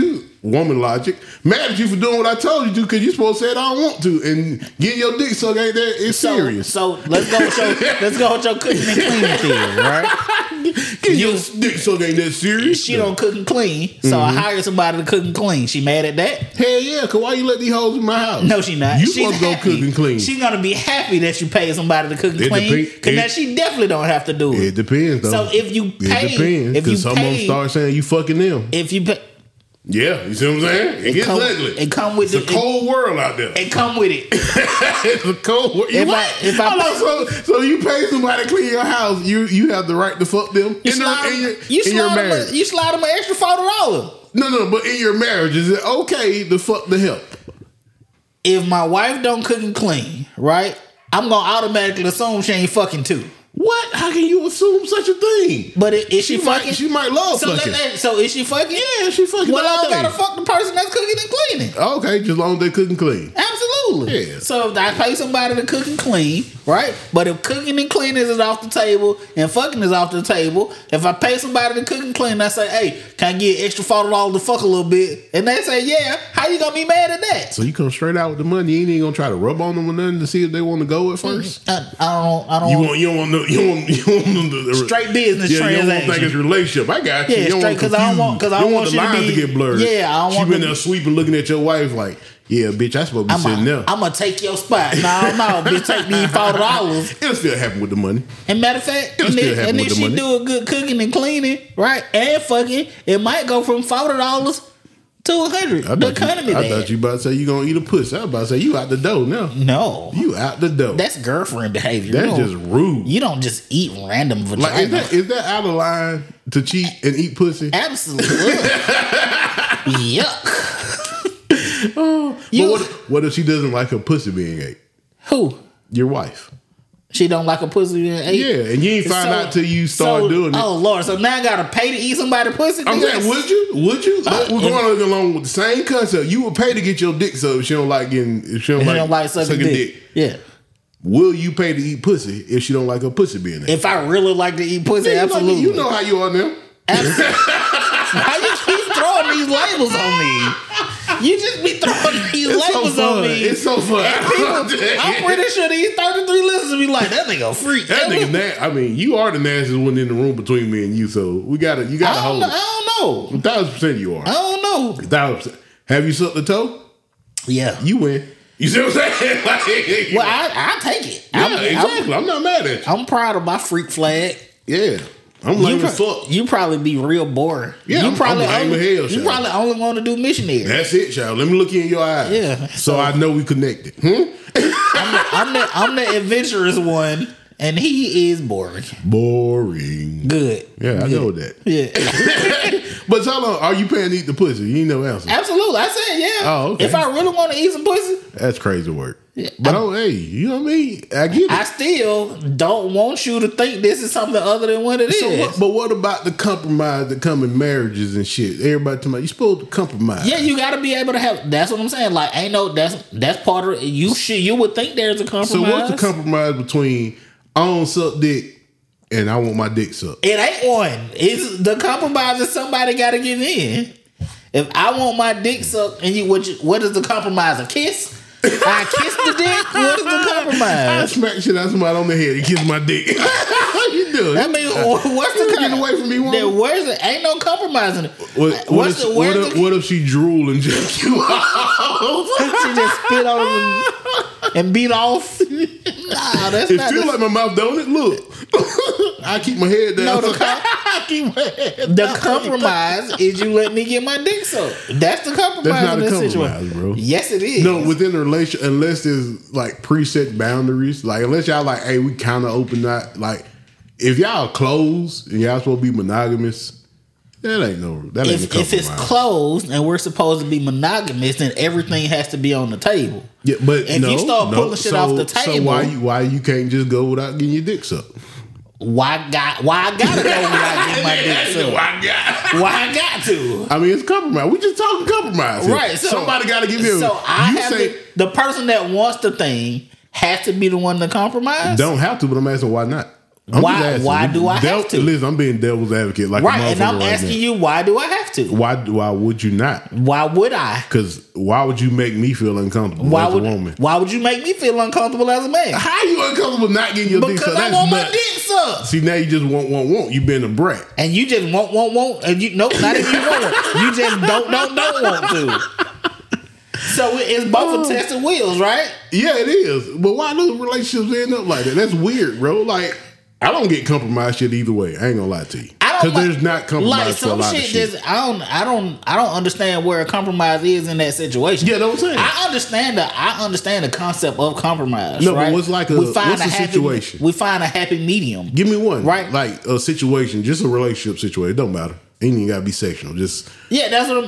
woman logic. Mad at you for doing what I told you to because you supposed to say I don't want to, and getting your dick sucked ain't that? It's serious. So let's go with your cooking and cleaning theory, right? Getting your dick sucked ain't that serious. She don't cook and clean, so I hired somebody to cook and clean. She mad at that? Hell yeah, because why you let these hoes in my house? No, she not. You She's supposed to go happy. cook and clean. She's gonna be happy that you pay somebody to cook and It clean, depend- because now she definitely don't have to do it. It depends, though. So if you pay, it depends, because some of them start saying you fucking them. if you pay, Yeah, you see what I'm saying? It gets ugly. It come with it's a cold world out there. It come with it. It's a cold world. If I Hold on, so you pay somebody to clean your house, you have the right to fuck them You in slide your marriage. you slide them an extra $40. No, but in your marriage, is it okay to fuck the help? If my wife don't cook and clean, right, I'm gonna automatically assume she ain't fucking too. What? How can you assume such a thing? But is she fucking? She might love so fucking. So is she fucking? Yeah, she fucking. Well, I all day. gotta fuck the person that's cooking and cleaning. Okay, just as long as they cook and clean. Absolutely. Yeah. So if I pay somebody to cook and clean, right? But if cooking and cleaning is off the table and fucking is off the table, if I pay somebody to cook and clean, I say, hey, can I get extra $40 to fuck a little bit? And they say, yeah. How you gonna be mad at that? So you come straight out with the money. You ain't even gonna try to rub on them or nothing to see if they want to go at first. I don't. You don't want the Straight business You don't want to transaction. think it's a relationship. I got you. Yeah, you don't straight, 'cause I don't want- 'cause I don't want the you to lines be- to get blurred. Yeah, I don't she want been the- there sweeping, looking at your wife like, yeah, bitch, I supposed to be sitting there. I'm gonna take your spot. No, bitch, take these $40. It'll still happen with the money. And matter of fact, It'll still happen and with if the she money. do a good cooking and cleaning, right, and fucking, it might go from $40 to $100. The economy I bad. thought you about to say you gonna eat a pussy. I was about to say you out the door now. No, You out the door. that's girlfriend behavior. That's just rude. You don't just eat random vagina. Like is that out of line to cheat and eat pussy? Absolutely. Yuck. But what if she doesn't like her pussy being ate? Who? Your wife. She don't like a pussy being ate? Yeah, and you ain't find out till you start doing it. Oh Lord! So now I gotta pay to eat somebody's pussy? I'm saying, would you? We're going along with the same concept. You would pay to get your dick sucked if she don't like sucking dick. Yeah. Will you pay to eat pussy if she don't like her pussy being ate? If I really like to eat pussy, Yeah, absolutely. You know how you are now. Why you keep throwing these labels on me? You just be throwing these It's so labels on fun. me. It's so fun. And people, I'm pretty sure these 33 listeners be like, that nigga a freak. That nigga, I mean, you are the nastiest one in the room between me and you, so you gotta hold it. I don't know. 1,000% you are. I don't know. 1,000%. Have you sucked the toe? Yeah. You win. You see what I'm saying? Like, Well, I take it. yeah, exactly. I'm not mad at you. I'm proud of my freak flag. Yeah. I'm lame as fuck. You probably be real boring. Yeah, you I'm probably lame as hell, you child. probably only want to do missionary. That's it, child. Let me look you in your eyes. Yeah. So I know we connected. I'm the adventurous one, and he is boring. Boring. Good. Yeah, I know that. Yeah. But tell her, are you paying to eat the pussy? You ain't no answer. Absolutely. I said yeah. Oh, okay. If I really want to eat some pussy, That's crazy work. Yeah, But hey, you know what I mean? I get it. I still don't want you to think this is something other than what it is. But what about the compromise that come in marriages and shit? Everybody talking about you supposed to compromise. Yeah, you got to be able to have. That's what I'm saying. Like, ain't no. That's part of it. You would think there's a compromise. So what's the compromise between I don't suck dick and I want my dick sucked? It ain't one. It's the compromise is somebody got to give in. If I want my dick sucked, and what is the compromise? A kiss? I kiss the dick. What is the I compromise? smack shit out somebody on the head and kiss my dick. How you doing? I mean, what's the Get away from me, woman. Then where's it? Ain't no compromising it. What if she drool and jerk you off? She just spit on him and beat off. Nah, that's It not. feel like my mouth, don't it? Look, I keep my head down. No, I keep my head the down. compromise is you let me get my dick sucked. That's the compromise That's not in a this compromise, situation, bro. Yes, it is. No, within a relation, unless there's like preset boundaries, like unless y'all like, hey, we kind of open that. Like, if y'all close and y'all supposed to be monogamous, that ain't a if compromise. it's closed and we're supposed to be monogamous, then everything has to be on the table. Yeah, but if you start pulling shit off the table, so why you can't just go without getting your dick sucked? Why I gotta go without getting my dick sucked? Why I got to? I mean, it's compromise. We just talking compromise, here. Right. So, somebody got to give you. So the person that wants the thing has to be the one to compromise. Don't have to, but I'm asking why not. Why do I have to? Listen, I'm being devil's advocate, like right, a motherfucker and I'm asking you, why do I have to? Why would you not? Why would I? Because why would you make me feel uncomfortable as a woman? Why would you make me feel uncomfortable as a man? How are you uncomfortable not getting your dick sucked? Because I want my dick sucked. See, now you just want. You been a brat, and you just want, and you nope, not even you want. You just don't want to. So it's both a test of wheels, right? Yeah, it is. But why do relationships end up like that? That's weird, bro. Like, I don't get compromised shit either way. I ain't gonna lie to you. Because there's not compromise like for a lot of shit. Just, I don't understand where a compromise is in that situation. Yeah, that's what I'm saying. I understand the concept of compromise. No, right? but what's a situation? We find a happy medium. Give me one. Right? Like a situation, just a relationship situation. It don't matter. Ain't even gotta be sexual. Just that's what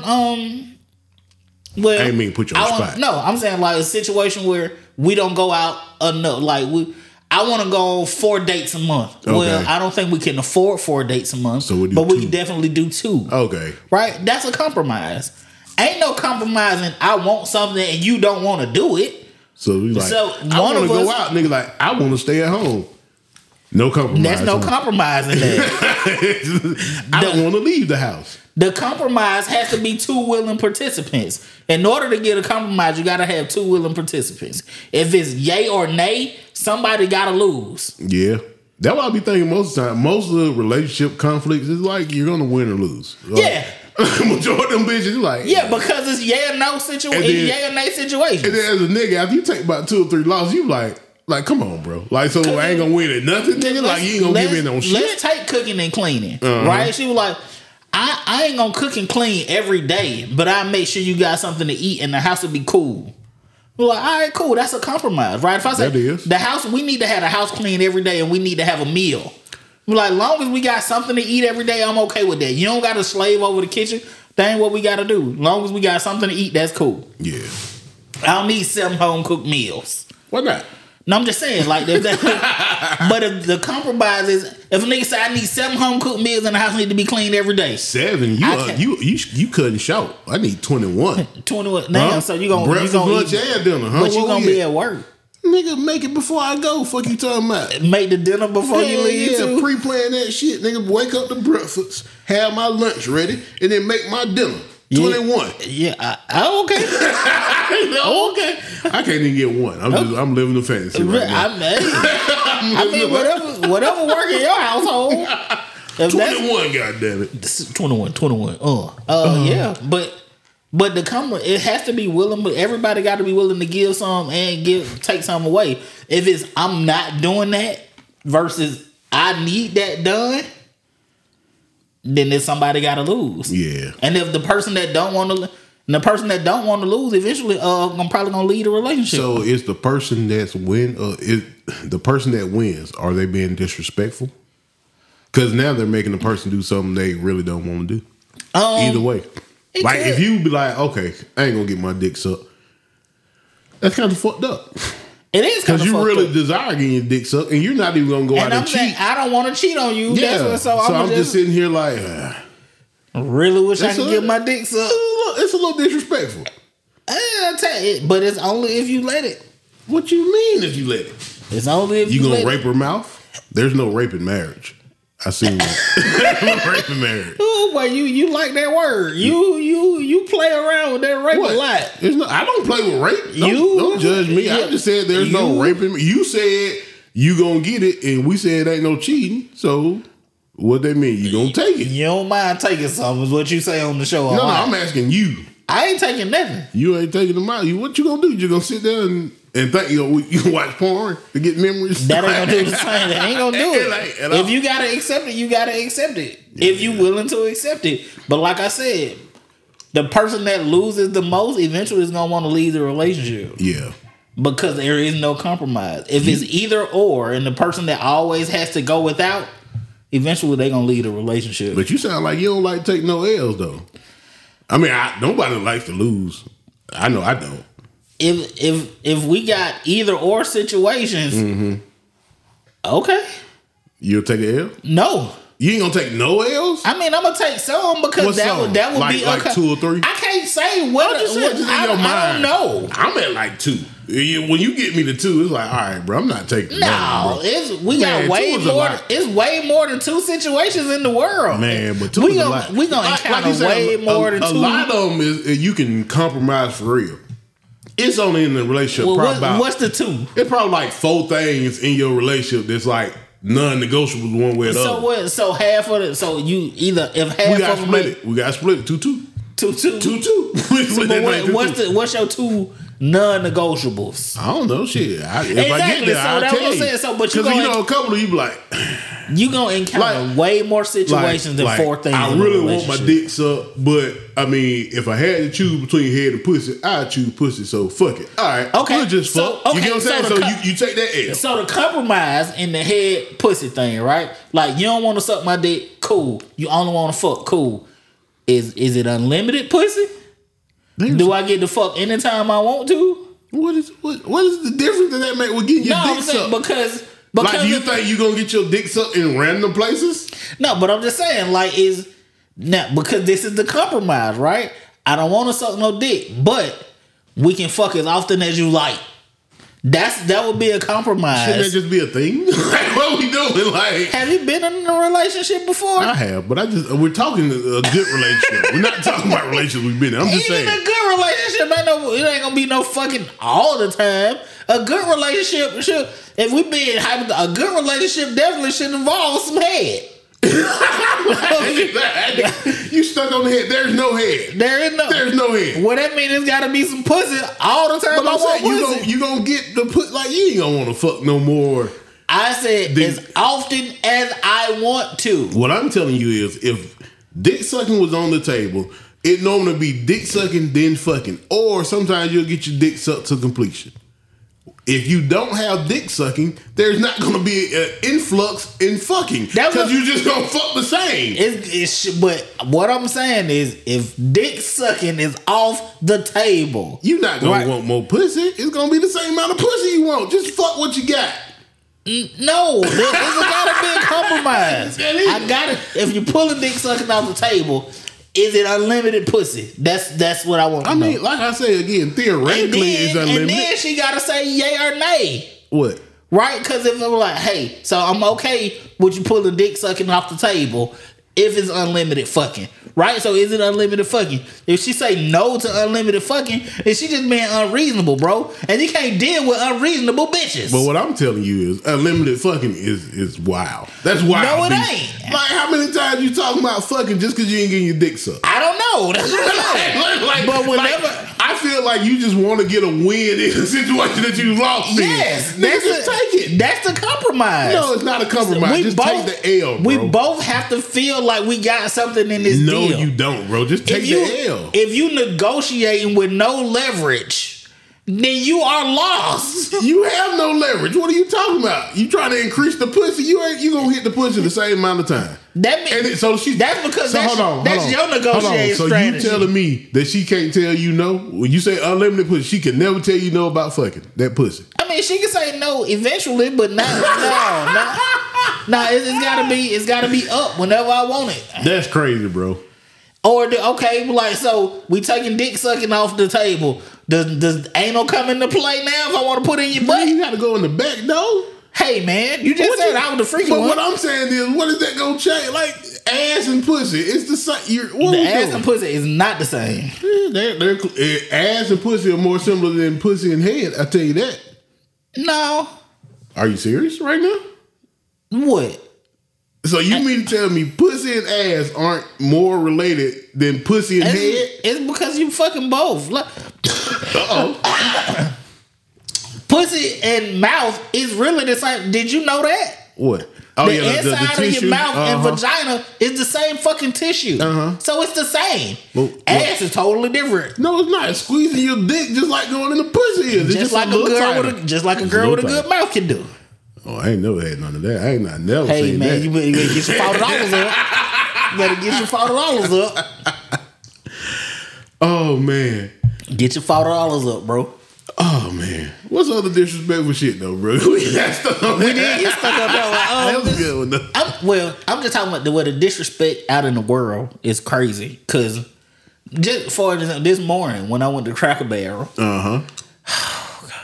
well, I ain't mean put you on the spot. No, I'm saying like a situation where we don't go out enough. Like I want to go 4 dates a month. Okay. Well, I don't think we can afford 4 dates a month. So we can definitely do 2. Okay. Right? That's a compromise. Ain't no compromising. I want something and you don't want to do it. So we like, I want to go out, nigga. Like, I want to stay at home. No compromise. There's no compromise in that. I don't want to leave the house. The compromise has to be 2 willing participants. In order to get a compromise, you got to have 2 willing participants. If it's yay or nay, somebody got to lose. Yeah. That's what I be thinking most of the time. Most of the relationship conflicts is like you're going to win or lose. Like, yeah. Majority of them bitches like... Yeah, because it's yay or no situation. Yay or nay situation. And then as a nigga, after you take about 2 or 3 losses, you like, come on, bro. Like, so I ain't going to win at nothing, nigga? Like, you ain't going to give in on shit? Let's take cooking and cleaning, right? She was like... I ain't gonna cook and clean every day, but I make sure you got something to eat and the house will be cool. We're like, all right, cool. That's a compromise, right? If I say the house, we need to have the house clean every day and we need to have a meal. We're like, long as we got something to eat every day, I'm okay with that. You don't got to slave over the kitchen. That ain't what we got to do. Long as we got something to eat, that's cool. Yeah. I don't need 7 home cooked meals. Why not? No, I'm just saying, like, but if the compromise is, if a nigga say I need 7 home cooked meals and the house need to be cleaned every day. 7? You cutting short. I need 21. 21. Now, so you gonna breakfast, lunch, and dinner, huh? But you gonna be at work. Nigga, make it before I go. Fuck you talking about? Make the dinner before you leave. Yeah, pre-plan that shit. Nigga, wake up to breakfast, have my lunch ready, and then make my dinner. 21. Yeah, okay. Okay. I can't even get one. I'm living the fantasy right now. I mean, whatever work in your household. 21, goddammit. This is 21. Yeah, but it has to be willing. But everybody got to be willing to give some and take some away. If it's I'm not doing that versus I need that done, then there's somebody got to lose. Yeah. And if the person that don't want to lose, eventually, I'm probably gonna leave the relationship. So is the person that's the person that wins? Are they being disrespectful? Because now they're making the person do something they really don't want to do. Either way, like if you be like, okay, I ain't gonna get my dick sucked. That's kind of fucked up. It is because you really desire getting your dick sucked, and you're not even gonna go out and cheat. I don't want to cheat on you. Yeah. So I'm just sitting here like, I really wish I could get my dick sucked. It's a little disrespectful. I'll tell you, but it's only if you let it. What you mean if you let it? It's only if you gonna rape her mouth? There's no rape in marriage. I seen that. Rape in marriage. Oh, well, you like that word? You play around with that rape a lot. I don't play with rape. Don't judge me. I just said there's no rape in me. You said you gonna get it, and we said ain't no cheating. So what they mean? You gonna take it? You don't mind taking something? Is what you say on the show? No, I'm asking you. I ain't taking nothing. You ain't taking them out. What you gonna do? You gonna sit there and think you watch porn to get memories? That ain't gonna do the same. That ain't gonna do it. If you gotta accept it, you gotta accept it. Yeah. If you willing to accept it. But like I said, the person that loses the most eventually is gonna want to leave the relationship. Yeah. Because there is no compromise. If it's either or, and the person that always has to go without, eventually they gonna leave the relationship. But you sound like you don't like take no L's though. I mean, nobody likes to lose. I know I don't. If we got either or situations, okay. You'll take an L? No. You ain't gonna take no L's? I mean, I'm gonna take some because that would be like 2 or 3. I can't say what. I don't know. I'm at like 2. When you get me to 2, it's like, all right, bro, I'm not taking No, we got way more. It's way more than 2 situations in the world, man. But 2 is a lot. We gonna encounter way more than 2. A lot of them is you can compromise for real. It's only in the relationship. Well, what's the 2? It's probably like 4 things in your relationship that's like non-negotiables one way or the other. So what? So half of it. So you either if half we got of them split it. We got split it 2-2. 2-2. 2-2. What's your 2 non-negotiables? I don't know, shit. If I get Exactly. there, So I'll that's tell what I'm you. saying. So, but you Because gonna- you know, a couple of you be like, You gonna encounter way more situations than 4 things. I in a really want my relationship. dick sucked, but I mean, if I had to choose between head and pussy, I'd choose pussy. So fuck it. All right, Okay, we'll just so- fuck. You get what I'm saying? so So, the you take that L. So the compromise in the head pussy thing, right? Like you don't want to suck my dick, cool. You only want to fuck, cool. Is it unlimited pussy? Do I get to fuck anytime I want to? What is the difference that make with getting your No, dick I'm saying sucked? because Like, do you think you gonna get your dick sucked in random places? No, but I'm just saying, like, because this is the compromise, right? I don't want to suck no dick, but we can fuck as often as you like. That would be a compromise. Shouldn't that just be a thing? Like, what are we doing? Like, have you been in a relationship before? I have, but we're talking a good relationship. We're not talking about relationships we've been in. I'm just Even saying. a good relationship, it ain't gonna be no fucking all the time. A good relationship, if we being a good relationship, definitely should involve some head. You stuck on the head. There's no head. There's no head. Well, that means it's gotta be some pussy all the time. But I'm saying you gonna get the put like you ain't gonna want to fuck no more. I said as often as I want to. What I'm telling you is, if dick sucking was on the table, it normally be dick sucking then fucking, or sometimes you'll get your dick sucked to completion. If you don't have dick sucking, there's not going to be an influx in fucking because you just gonna fuck the same. But what I'm saying is, if dick sucking is off the table, you're not gonna want more pussy. It's gonna be the same amount of pussy you want. Just fuck what you got. No, there's gotta be a compromise. I got it. If you're pulling dick sucking off the table, is it unlimited pussy? That's what I want to know. I mean, like I say again, theoretically, it's unlimited. And then she gotta say yay or nay. What? Right? Because if I'm like, hey, so I'm okay with you pulling dick sucking off the table if it's unlimited fucking. Right? So is it unlimited fucking? If she say no to unlimited fucking, then she just being unreasonable, bro. And you can't deal with unreasonable bitches. But what I'm telling you is unlimited fucking is wild. That's wild. No, it B. ain't. Like, how many times you talking about fucking just because you ain't getting your dick sucked? I don't know. That's what I'm saying. But whenever I feel like you just want to get a win in a situation that you lost yes, in. Just take it. That's the compromise. No, it's not a compromise. Just take the L, bro. We both have to feel like we got something in this deal. No, you don't, bro. Just take the L. If you negotiating with no leverage, then you are lost. You have no leverage. What are you talking about? You trying to increase the pussy? You gonna hit the pussy the same amount of time. That means that's because that's your negotiating strategy. So you telling me that she can't tell you no? When you say unlimited pussy, she can never tell you no about fucking that pussy. I mean, she can say no eventually, but no. It's gotta be up whenever I want it. That's crazy, bro. Or so we taking dick sucking off the table. Does anal come into play now if I want to put in your butt? You got to go in the back door. Hey man, you just said I was the freaky one. But what I'm saying is, what is that gonna change? Like ass and pussy, it's the same. The ass and pussy is not the same. They're ass and pussy are more similar than pussy and head. I tell you that. No. Are you serious right now? What? So you mean to tell me pussy and ass aren't more related than pussy and head? It's because you fucking both. Uh-oh. Pussy and mouth is really the same. Did you know that? What? The inside of your mouth and vagina is the same fucking tissue. So it's the same. Ass is totally different. No, it's not. It's squeezing your dick just like going in the pussy is. Just like a girl with a good mouth can do. Oh, I ain't never had none of that. I ain't never seen that. Hey man, you better get your $40 up. You better get your $40 up. Oh man. Get your $40 up, bro. Oh man, what's other disrespectful shit though, bro? We got stuck on that. We did get stuck up there. That was a good one though. I'm just talking about the disrespect out in the world is crazy. Cause just for example, this morning when I went to Cracker Barrel, oh God,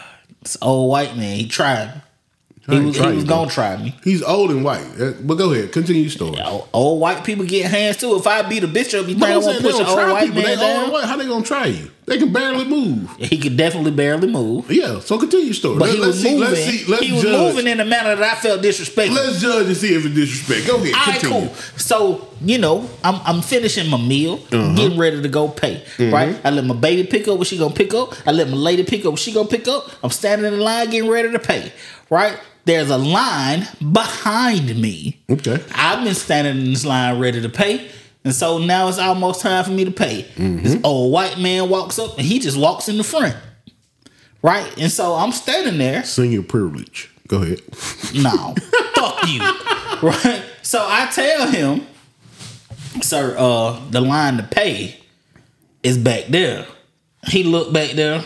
This old white man, he tried me. He was gonna try me. He's old and white. But go ahead, continue your story. Old white people get hands too. If I beat a bitch up, you think I want to push an old white man down? How they gonna try you? They can barely move. He could definitely barely move. Yeah, so continue your story. But he was moving in a manner that I felt disrespectful. Let's judge and see if it's disrespect. Go ahead, continue. All right, cool. So, I'm finishing my meal, getting ready to go pay, right? I let my baby pick up what she gonna pick up. I let my lady pick up what she gonna pick up. I'm standing in the line getting ready to pay, right? There's a line behind me. Okay. I've been standing in this line ready to pay. And so now it's almost time for me to pay. This old white man walks up and he just walks in the front. Right? And so I'm standing there. Senior privilege. Go ahead. No. Fuck you. Right? So I tell him, sir, the line to pay is back there. He looked back there.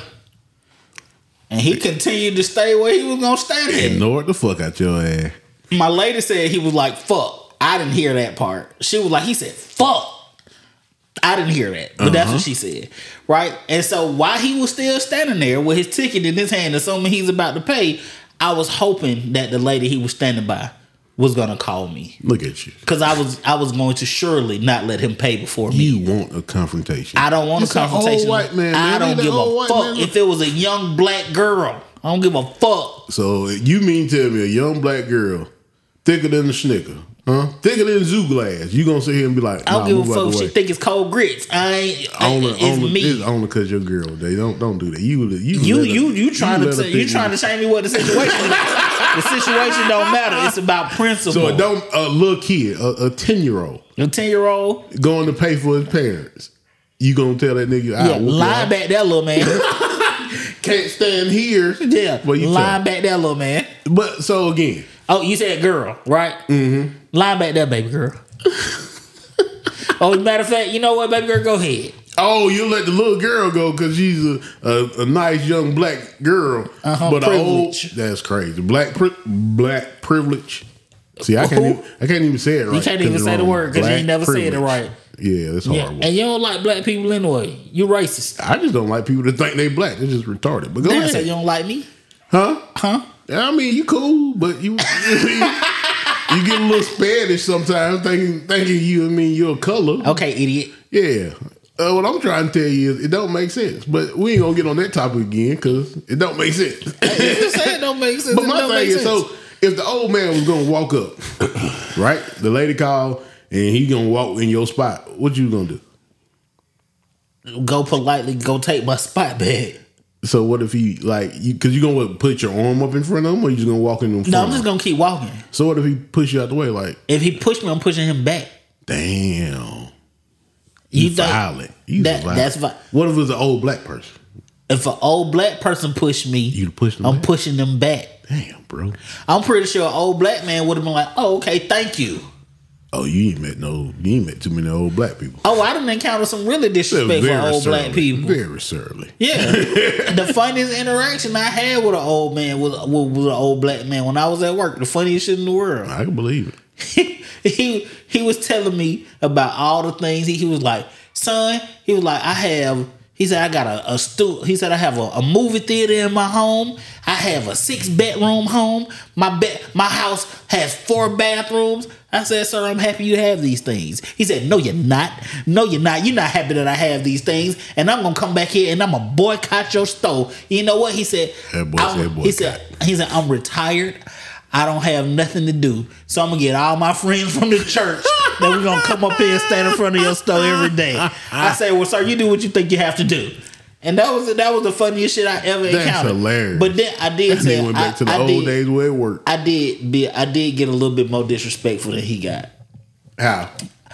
And he continued to stay where he was going to stand at. Ignore the fuck out your ass. My lady said he was like, fuck. I didn't hear that part. She was like, he said, fuck. I didn't hear that. But that's what she said. Right? And so while he was still standing there with his ticket in his hand, assuming he's about to pay, I was hoping that the lady he was standing by was going to call me. Look at you. Because I was going to surely not let him pay before me. You want a confrontation. I don't want a confrontation. Old white man, I don't give a fuck if it was a young black girl. I don't give a fuck. So you mean tell me a young black girl, thicker than the Snicker, huh? Thicker than Zoo Glass. You gonna sit here and be like, I don't give a fuck. She think it's cold grits. It's me. It's only because you're a girl. They don't do that. You trying to tell me what the situation is. The situation don't matter. It's about principle. So a little kid, a 10-year-old, a 10-year-old going to pay for his parents. You gonna tell that nigga? Line back that little man. Can't stand here. Yeah, line back that little man. But so again. Oh, you said girl, right? Mm-hmm. Line back that baby girl. Matter of fact, you know what, baby girl, go ahead. Oh, you let the little girl go because she's a nice young black girl, but privilege. That's crazy. Black privilege. See, I can't even say it right. You can't even say the word because you ain't never said it right. Yeah, that's horrible. And you don't like black people anyway. You racist. I just don't like people that think they black. They're just retarded. But go ahead. So you don't like me? Huh? I mean, you cool, but you you get a little Spanish sometimes, thinking you're a color. Okay, idiot. Yeah. What I'm trying to tell you is it don't make sense. But we ain't gonna get on that topic again because it don't make sense. You say it don't make sense. But my thing is, so if the old man was gonna walk up, right? The lady called and he gonna walk in your spot, what you gonna do? Go politely, go take my spot back. So what if he because you gonna put your arm up in front of him, or you just gonna walk in front? No, I'm just gonna keep walking. So what if he push you out the way? Like if he pushed me, I'm pushing him back. Damn, you violent. That's violent. What if it was an old black person? If an old black person pushed me, you push them. I'm pushing them back. Damn, bro. I'm pretty sure an old black man would have been like, "Oh, okay, thank you." Oh, you ain't met too many old black people. Oh, I didn't encounter some really disrespectful old black people. Very surly. Yeah. The funniest interaction I had with an old man was an old black man when I was at work. The funniest shit in the world. I can believe it. He was telling me about all the things. He was like, son, he was like, he said, I got he said, I have a movie theater in my home. I have a 6-bedroom home. My house has 4 bathrooms. I said, sir, I'm happy you have these things. He said, no, you're not. No, you're not. You're not happy that I have these things. And I'm going to come back here and I'm going to boycott your store. You know what? He said, he said, I'm retired. I don't have nothing to do. So I'm going to get all my friends from the church that we're going to come up here and stand in front of your store every day. I said, well, sir, you do what you think you have to do. And that was the funniest shit I ever encountered. That's hilarious. But then I did say, went back to the old days where it worked. I did get a little bit more disrespectful than he got. How?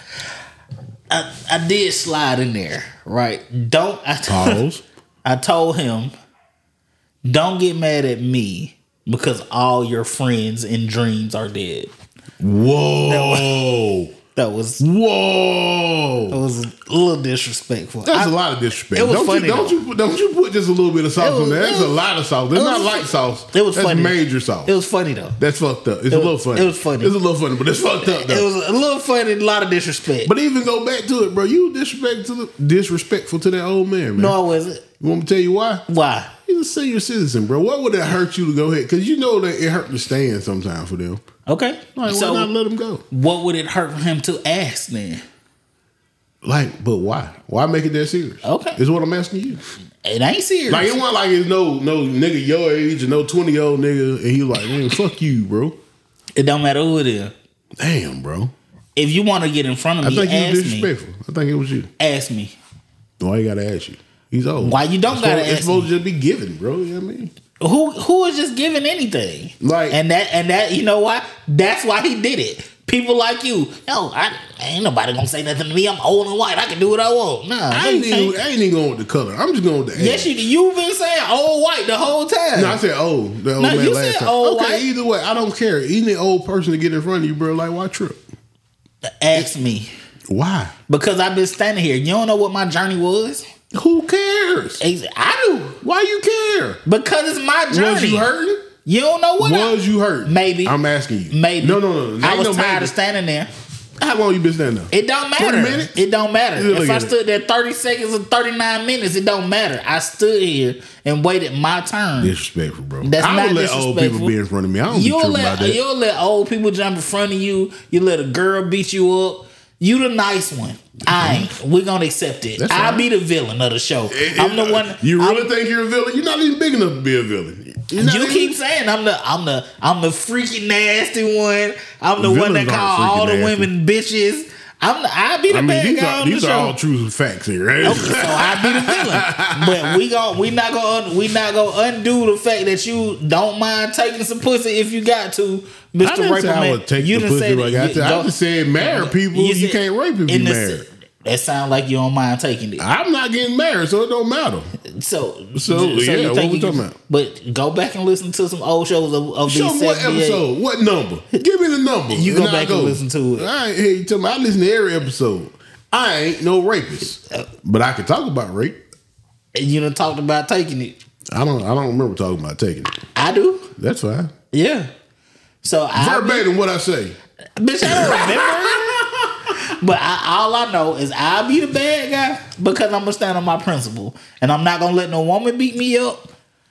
I did slide in there, right? Pause. I told him, don't get mad at me because all your friends and dreams are dead. Whoa. That was a little disrespectful. That's a lot of disrespect. It was funny. Don't you put just a little bit of sauce on there? That's a lot of sauce. It's not light sauce. It was funny. That's major sauce. It was funny though. That's fucked up. It's a little funny. It was funny. It's a little funny, but it's fucked up though. It was a little funny, a lot of disrespect. But even go back to it, bro. You disrespectful to that old man, man. No, I wasn't. You want me to tell you why? Why? He's a senior citizen, bro. What would it hurt you to go ahead? Because you know that it hurt to stand sometimes for them. Okay. Like, So why not let him go? what would it hurt for him to ask then? Like, but why? Why make it that serious? Okay. Is what I'm asking you. It ain't serious. Like, it wasn't like it's no nigga your age or no 20-year-old nigga, and he like, man, fuck you, bro. It don't matter who it is. Damn, bro. If you want to get in front of I me, think he was ask me. disrespectful. I think it was you. Ask me. Why you gotta ask you? He's old. Why you don't gotta ask It's supposed me? to just be given, bro. You know what I mean? Who is just giving anything? Like- and that you know why? That's why he did it. People like you, ain't nobody gonna say nothing to me. I'm old and white. I can do what I want. Nah, I ain't even going with the color. I'm just going with the age. Yes, you've been saying old white the whole time. No, I said old. The old No, man you last said time. old okay, white. either way, I don't care. Any old person to get in front of you, bro, like, why trip? Ask me. Why? Because I've been standing here. You don't know what my journey was? Who cares? I do. Why you care? Because it's my journey. Was you hurting? You don't know what Was you hurt? Maybe. I'm asking you. Maybe. No. I was Ain't no tired maybe. of standing there. How long you been standing there? It don't matter. 20 minutes? It don't matter. Yeah, If look I at it. stood there 30 seconds or 39 minutes, it don't matter. I stood here and waited my turn. Disrespectful, bro. That's I not would let old people disrespectful. be in front of me. I don't be tripping about that. You'll let old people jump in front of you. You let a girl beat you up. You the nice one. I ain't. We're gonna accept it. That's I'll fine. be the villain of the show. I'm the one. You really think you're a villain? You're not even big enough to be a villain. You're not You even- keep saying I'm the freaky nasty one. I'm the one that Villains aren't call freaky all the nasty. women bitches. I'll be the bad guy on the these show. are all truths and facts here, right? Okay, so I be the villain, but we not gonna undo the fact that you don't mind taking some pussy if you got to, I Mr. didn't say I Raperman. would take You the done pussy said like that I said. I just said marry people. You said- can't rape if you in the- married. That sound like you don't mind taking it. I'm not getting married, so it don't matter. So yeah, you what think we you talking can- about? But go back and listen to some old shows of Show these me what 78. episode, what number. Give me the number. You go I'll back and listen to it. I ain't hear you tell me. I listen to every episode. I ain't no rapist, but I can talk about rape. And you done talked about taking it. I don't remember talking about taking it. I do. That's fine. Yeah. So Verbatim what I say. Bitch, I don't remember. But all I know is I'll be the bad guy because I'm gonna stand on my principle, and I'm not gonna let no woman beat me up.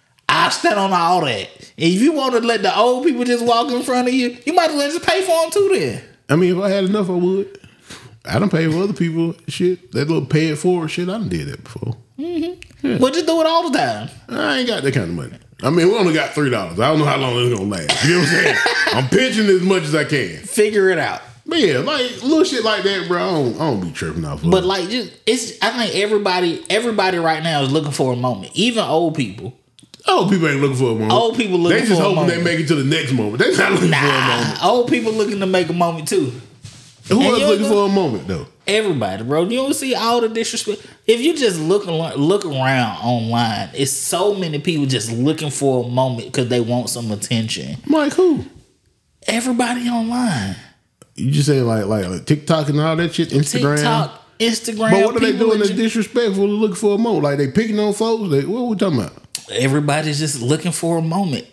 I stand on all that. If you want to let the old people just walk in front of you, you might as well just pay for them too. Then I mean, if I had enough, I would. I done paid for other people shit. That little pay it forward shit. I done did that before. but just do it all the time. I ain't got that kind of money. I mean, we only got $3. I don't know how long it's gonna last. You know what I'm saying? I'm pinching as much as I can. Figure it out. But yeah, like little shit like that, bro. I don't be tripping off of. But like, I think everybody right now is looking for a moment. Even old people. old people ain't looking for a moment. Old people looking They just for a hoping they moment. make it to the next moment. They not looking for a moment. Old people looking to make a moment too. Who And else you looking know- for a moment though? Everybody, bro. You don't see all the disrespect. If you just look around online, it's so many people just looking for a moment because they want some attention. Like who? Everybody online, You just say like TikTok and all that shit, Instagram. TikTok, Instagram. But what are they people doing that's just- disrespectful to look for a moment? Like they picking on folks? What are we talking about? Everybody's just looking for a moment.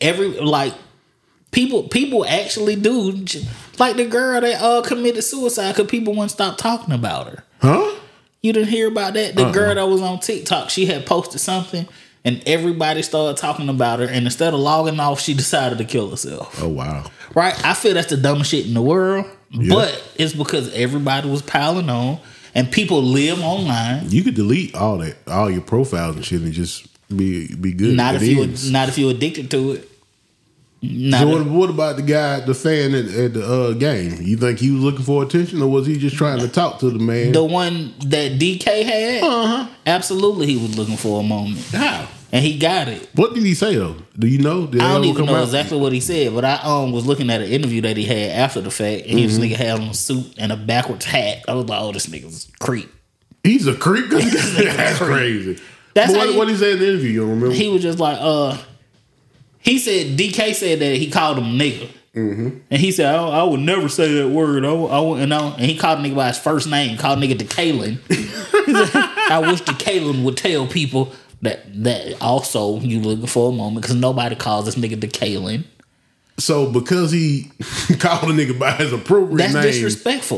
People actually do. Like the girl that committed suicide because people wouldn't stop talking about her. Huh? You didn't hear about that? The girl that was on TikTok, she had posted something and everybody started talking about her. And instead of logging off, she decided to kill herself. Oh wow. Right? I feel that's the dumbest shit in the world. But it's because everybody was piling on and people live online. You could delete all that, all your profiles and shit, and just be good. Not It if is. you're addicted to it. So what about the guy, the fan at the game? You think he was looking for attention, or was he just trying to talk to the man? The one that DK had, absolutely, he was looking for a moment. How? And he got it. What did he say though? Do you know? Did I that don't ever even come know out? exactly what he said, but I was looking at an interview that he had after the fact, and this nigga had on a suit and a backwards hat. I was like, oh, this nigga's a creep. He's a creep. That's crazy. That's But how what he said in the interview? You don't remember? He was just like, he said, DK said that he called him nigga. And he said, I would never say that word. And he called nigga by his first name, called nigga DeKalen. He said, I wish DeKalen would tell people that also you looking for a moment because nobody calls this nigga DeKalen. So because he called a nigga by his appropriate That's name, disrespectful.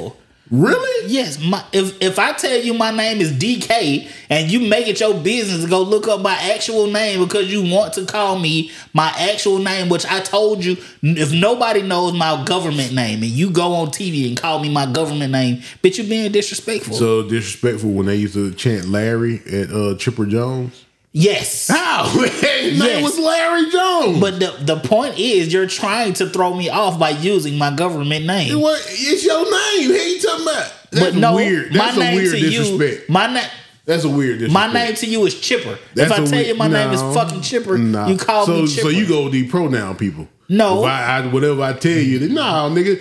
Really? Yes. If I tell you my name is DK and you make it your business to go look up my actual name because you want to call me my actual name, which I told you, if nobody knows my government name and you go on TV and call me my government name, bitch, you being disrespectful. So disrespectful when they used to chant Larry at Chipper Jones? Yes. How? His name was Larry Jones. But the point is, you're trying to throw me off by using my government name. It's your name. How you talking about? That's weird. That's a weird disrespect. That's a weird disrespect. My name to you is Chipper. If I tell you my name is fucking Chipper, you call me Chipper. So you go with the pronoun people. No. Whatever I tell you, nigga.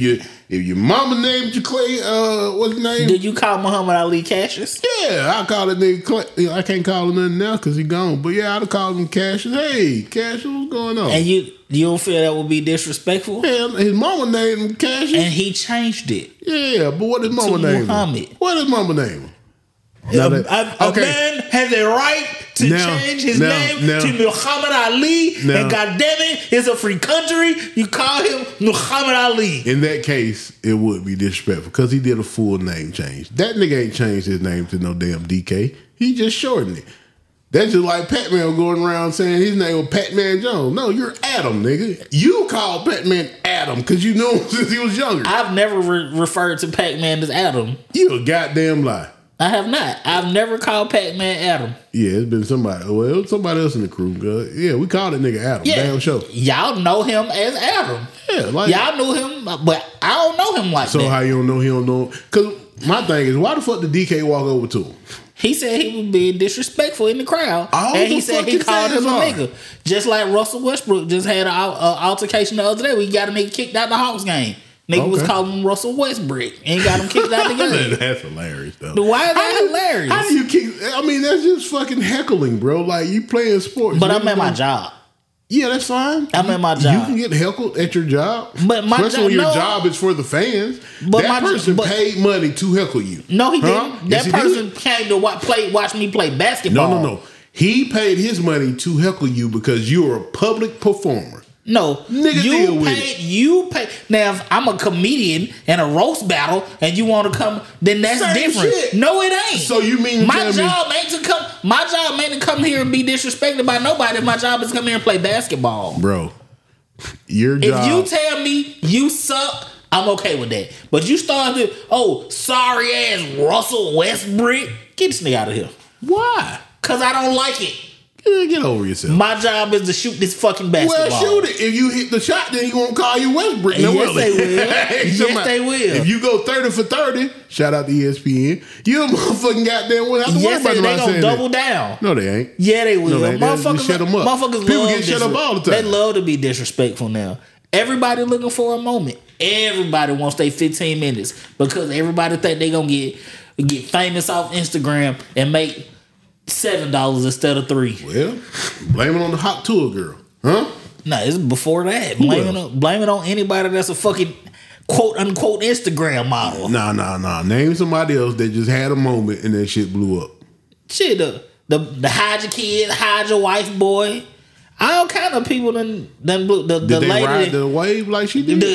If your mama named you Clay, what's his name? Did you call Muhammad Ali Cassius? Yeah, I call it nigga Clay. I can't call him nothing now because he gone. But yeah, I'd have called him Cassius. Hey, Cassius, what's going on? And you don't feel that would be disrespectful? Yeah, his mama named him Cassius. And he changed it. Yeah, but what did mama name Muhammad. him? What did mama name him? A man has a right to change his name to Muhammad Ali, and goddamn it, it's a free country. You call him Muhammad Ali. In that case, it would be disrespectful because he did a full name change. That nigga ain't changed his name to no damn DK. He just shortened it. That's just like Pac-Man going around saying his name was Pac-Man Jones. No, you're Adam, nigga. You called Pac-Man Adam because you knew him since he was younger. I've never referred to Pac-Man as Adam. You a goddamn lie. I have not. I've never called Pac-Man Adam. Yeah, it's been somebody. Well, it was somebody else in the crew. Yeah, we called that nigga Adam. Yeah. Damn show. Y'all know him as Adam. Yeah, like y'all knew him, but I don't know him like that. So how you don't know he don't know? Because my thing is, why the fuck did DK walk over to him? He said he was being disrespectful in the crowd. And he said he called him a nigga. Just like Russell Westbrook just had an altercation the other day. We got a nigga kicked out the Hawks game. Nigga was calling him Russell Westbrook and got him kicked out the game. That's hilarious, though. Why is that hilarious? How do you kick? I mean, that's just fucking heckling, bro. Like, you playing sports. But I'm at my job. Yeah, that's fine. I'm at my job. You can get heckled at your job. But my especially when your job is for the fans. But that person paid money to heckle you. No, he didn't. That person came to watch me play basketball. No. He paid his money to heckle you because you're a public performer. No, nigga, you paid. Now, if I'm a comedian in a roast battle and you want to come, then that's different. Shit. No, it ain't. So you mean my job ain't to come here and be disrespected by nobody. My job is to come here and play basketball, bro. Your job. If you tell me you suck, I'm okay with that. But you start to, sorry ass Russell Westbrook, get this nigga out of here. Why? Because I don't like it. Get over yourself. My job is to shoot this fucking basketball. Well, shoot it. If you hit the shot, then he won't call you Westbrook. No, yes, they will. Yes, they will. If you go 30 for 30, shout out to ESPN, you a motherfucking goddamn will have to worry about they gonna double down. No, they ain't. Yeah, they will. No, they motherfuckers shut them up. People get shut up all the time. They love to be disrespectful now. Everybody looking for a moment. Everybody wants their 15 minutes because everybody think they gonna get famous off Instagram and make $7 instead of $3. Well, blame it on the hot tour girl, huh? Nah, it's before that. Blame it on anybody that's a fucking quote unquote Instagram model. Nah. Name somebody else that just had a moment and that shit blew up. Shit, the hide your kid, hide your wife, boy. All kind of people done blew the did they lady ride the wave like she did?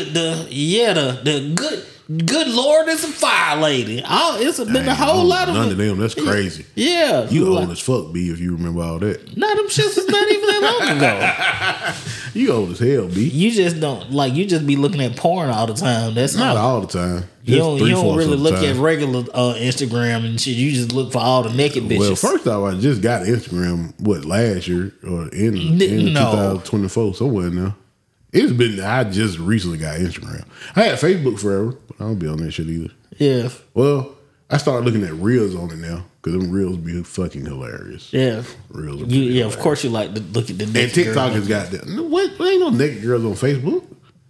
The good Lord, it's a fire lady. It's been a whole lot of none of them. That's crazy. Yeah, you old as fuck, B. If you remember all that. Nah, them shits is not even that long ago. You old as hell, B. You just don't you just be looking at porn all the time. That's not all the time. You don't really look at regular Instagram and shit. You just look for all the naked bitches. Well, first off, I just got Instagram last year or in 2024 somewhere now. I just recently got Instagram. I had Facebook forever, but I don't be on that shit either. Yeah. Well, I started looking at reels on it now because them reels be fucking hilarious. Yeah. Reels. Of course you like to look at the naked and TikTok has got that. What? There ain't no naked girls on Facebook.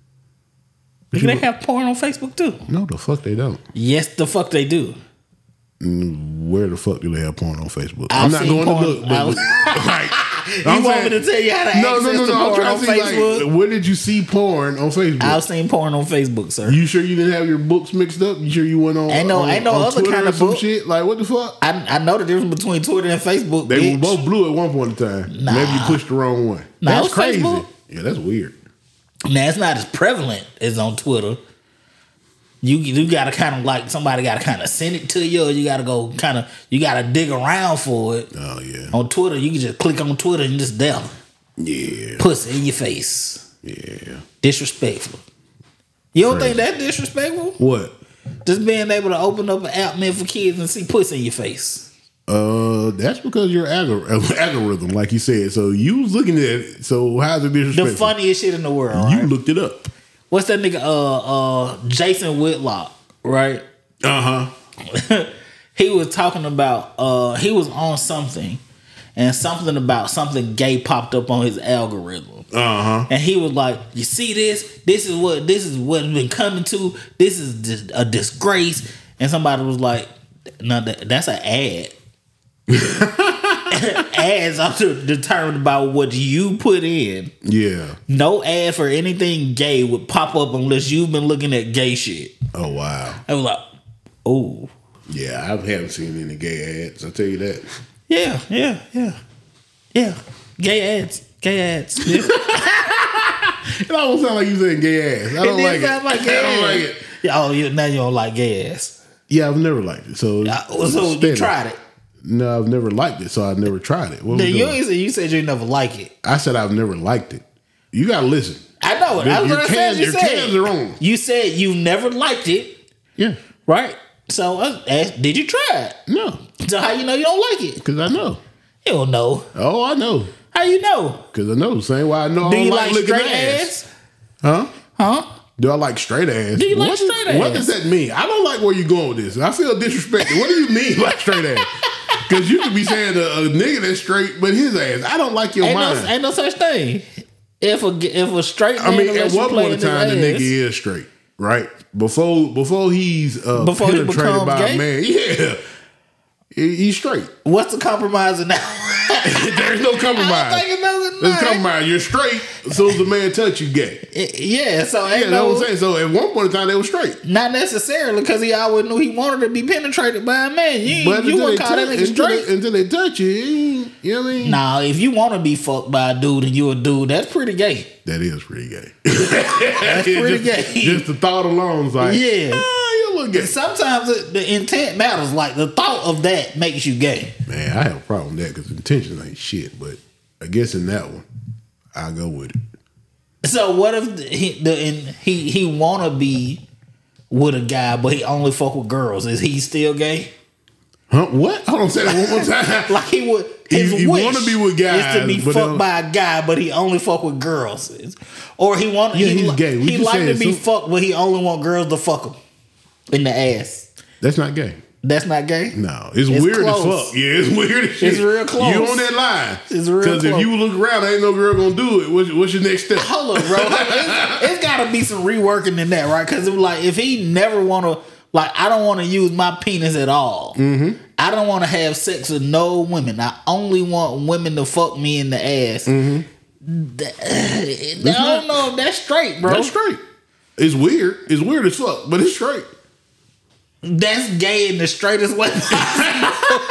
They have porn on Facebook too. No, the fuck they don't. Yes, the fuck they do. Where the fuck do they have porn on Facebook? I'm not going to look. But you want me to tell you how to access the porn on Facebook? Like, where did you see porn on Facebook? I've seen porn on Facebook, sir. You sure you didn't have your books mixed up? You sure you went on? Ain't no other Twitter kind of book shit. Like what the fuck? I know the difference between Twitter and Facebook. They were both blue at one point in time. Nah. Maybe you pushed the wrong one. That's crazy. Facebook? Yeah, that's weird. Now it's not as prevalent as on Twitter. You gotta kind of like somebody gotta kind of send it to you, or you gotta go you gotta dig around for it. Oh yeah. On Twitter, you can just click on Twitter and just there. Yeah. Pussy in your face. Yeah. Disrespectful. You don't Crazy. think that's disrespectful? What? Just being able to open up an app meant for kids and see pussy in your face. That's because your algorithm, like you said. So you was looking at it. So how's it disrespectful? The funniest shit in the world. You Right? looked it up. What's that nigga? Jason Whitlock, right? He was talking about. He was on something, and something about something gay popped up on his algorithm. And he was like, "You see this? This is what it's been coming to. This is a disgrace." And somebody was like, "No, that's an ad." Ads are determined by what you put in. Yeah. No ad for anything gay would pop up unless you've been looking at gay shit. Oh wow. I was like, oh. Yeah, I haven't seen any gay ads. I'll tell you that. Yeah. Gay ads. Yeah. It almost sounds like you saying gay ass. I don't like it. Sound like gay I don't ass. like it. Now you don't like gay ass. Yeah, I've never liked it. So You tried it. No, I've never liked it, so I never tried it. What No, we you doing? ain't say you said you never like it. I said I've never liked it. You gotta listen. I know it. That's Your what I said. You your said cans are wrong. You said you never liked it, Yeah. right? So I asked, did you try it? No, So how you know you don't like it? because I know. You don't know. Oh, I know. How you know? Because I know. Same way I know Do I you don't like licking straight ass. ass? Huh? Huh? Do I like straight ass? Do you like What straight What ass? does that mean? I don't like where you're going with this. I feel disrespected. What do you mean by straight ass? Because you could be saying a nigga that's straight, but his ass. I don't like your mind. Ain't no such thing. If a straight man I mean, at lets you one play point in time, the his nigga ass, is straight, right? Before he's Before he penetrated becomes by gay? a man, yeah, he's straight. what's the compromise in that? There's no compromise. I don't think There's compromise. You're straight. As soon as the man touch you, gay. Yeah, so Yeah, ain't that's what no, I'm saying. So at one point in time, they were straight. not necessarily because he always knew he wanted to be penetrated by a man. You But wouldn't call that nigga straight. until they touch you, you know what I mean? Nah, if you want to be fucked by a dude and you a dude, that's pretty gay. That is pretty gay. That's pretty just, gay. Just the thought alone is like, Yeah. you look gay. Sometimes the intent matters. Like the thought of that makes you gay. Man, I have a problem with that because intentions ain't shit. But I guess in that one, I'll go with it. So what if he wanna be with a guy, but he only fuck with girls? Is he still gay? Huh? What? Hold on, say that one more time. Like he would. His He wish wanna be with guys, is to be but fucked by a guy, but he only fuck with girls. Or he want. Yeah, he he's gay. We He just like to saying be some- fucked, but he only want girls to fuck him in the ass. That's not gay. That's not gay. No, it's It's weird close. as fuck. Yeah, it's weird as shit. It's real close. You on that line. It's real Because if close. you look around, ain't no girl gonna do it. What's your next step? Hold up, bro. It's got to be some reworking in that, right? Because like, if he never want to, like, I don't want to use my penis at all. Mm-hmm. I don't want to have sex with no women. I only want women to fuck me in the ass. Mm-hmm. I don't know if that's straight, bro. That's straight. It's weird. It's weird as fuck, but it's straight. That's gay in the straightest way possible.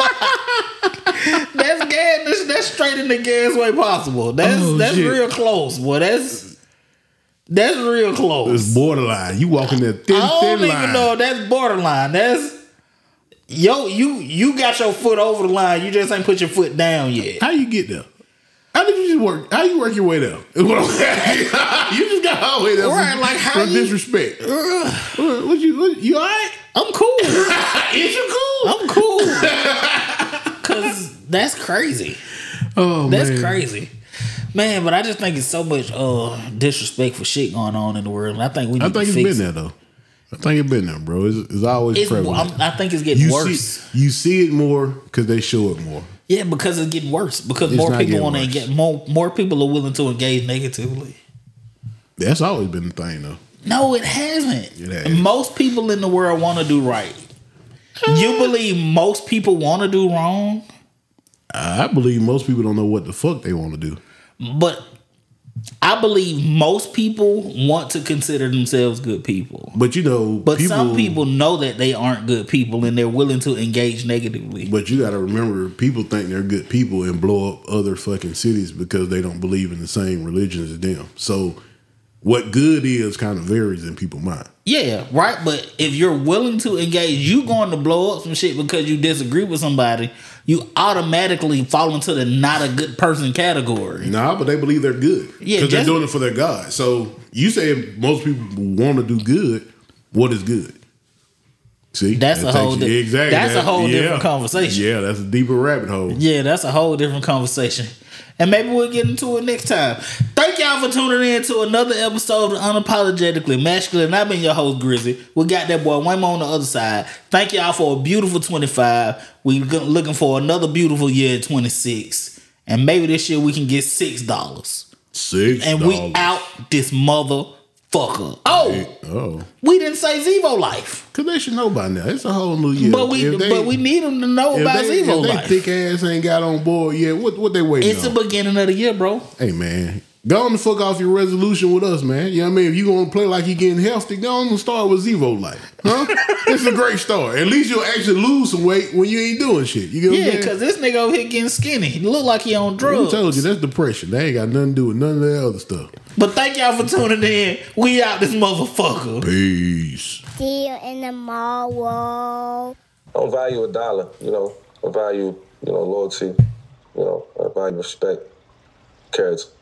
That's gay. That's straight in the gayest way possible. That's shit. real close, boy. That's real close. It's borderline. You walking that thin, I don't thin even line. know if that's borderline. That's you got your foot over the line. You just ain't put your foot down yet. How you get there? How did you just work? How you work your way there? Is what I'm saying. You just got all the way there. Right, from, like, how from you- disrespect. What you all right? I'm cool. Is you cool? I'm cool. Cause that's crazy. Oh That's man. crazy. Man, but I just think it's so much disrespectful shit going on in the world. And I think we need I think to it's fix been it. there though. I think it's been there, bro. It's always prevalent. I think it's getting worse. You see it more because they show it more. Yeah, because it's getting worse. Because It's more not people getting want to worse. get more people are willing to engage negatively. That's always been the thing, though. No, it hasn't. It has. Most people in the world want to do right. You believe most people want to do wrong? I believe most people don't know what the fuck they want to do. But I believe most people want to consider themselves good people. But you know, But some people know that they aren't good people and they're willing to engage negatively. But you got to remember, people think they're good people and blow up other fucking cities because they don't believe in the same religion as them. So what good is kind of varies in people's mind. Yeah, right. But if you're willing to engage, you going to blow up some shit because you disagree with somebody, you automatically fall into the not a good person category. Nah, but they believe they're good. Yeah, because they're doing it for their God. So you say most people want to do good. What is good? See, that's a whole exactly. That's a whole different conversation. Yeah, that's a deeper rabbit hole. Yeah, that's a whole different conversation. And maybe we'll get into it next time. Thank y'all for tuning in to another episode of Unapologetically Masculine. I've been your host, Grizzy. We got that boy Waymo on the other side. Thank y'all for a beautiful 25. We looking for another beautiful year at 26. And maybe this year we can get $6. $6. And we out this motherfucker. Oh, we didn't say Zevo Life. Because they should know by now. It's a whole new year. But we need them to know about Zevo Life. If they thick ass ain't got on board yet, what they waiting on? It's the beginning of the year, bro. Hey, man. Go on the fuck off your resolution with us, man. You know what I mean? If you gonna play like you getting healthy, go on and start with Zevo Life. Huh? It's a great start. At least you'll actually lose some weight when you ain't doing shit. You get what I'm saying? Because this nigga over here getting skinny. He look like he on drugs. I told you, that's depression. They ain't got nothing to do with none of that other stuff. But thank y'all for tuning in. We out this motherfucker. Peace. See you in the mall, whoa. I don't value $1, I value, loyalty, I value respect, character.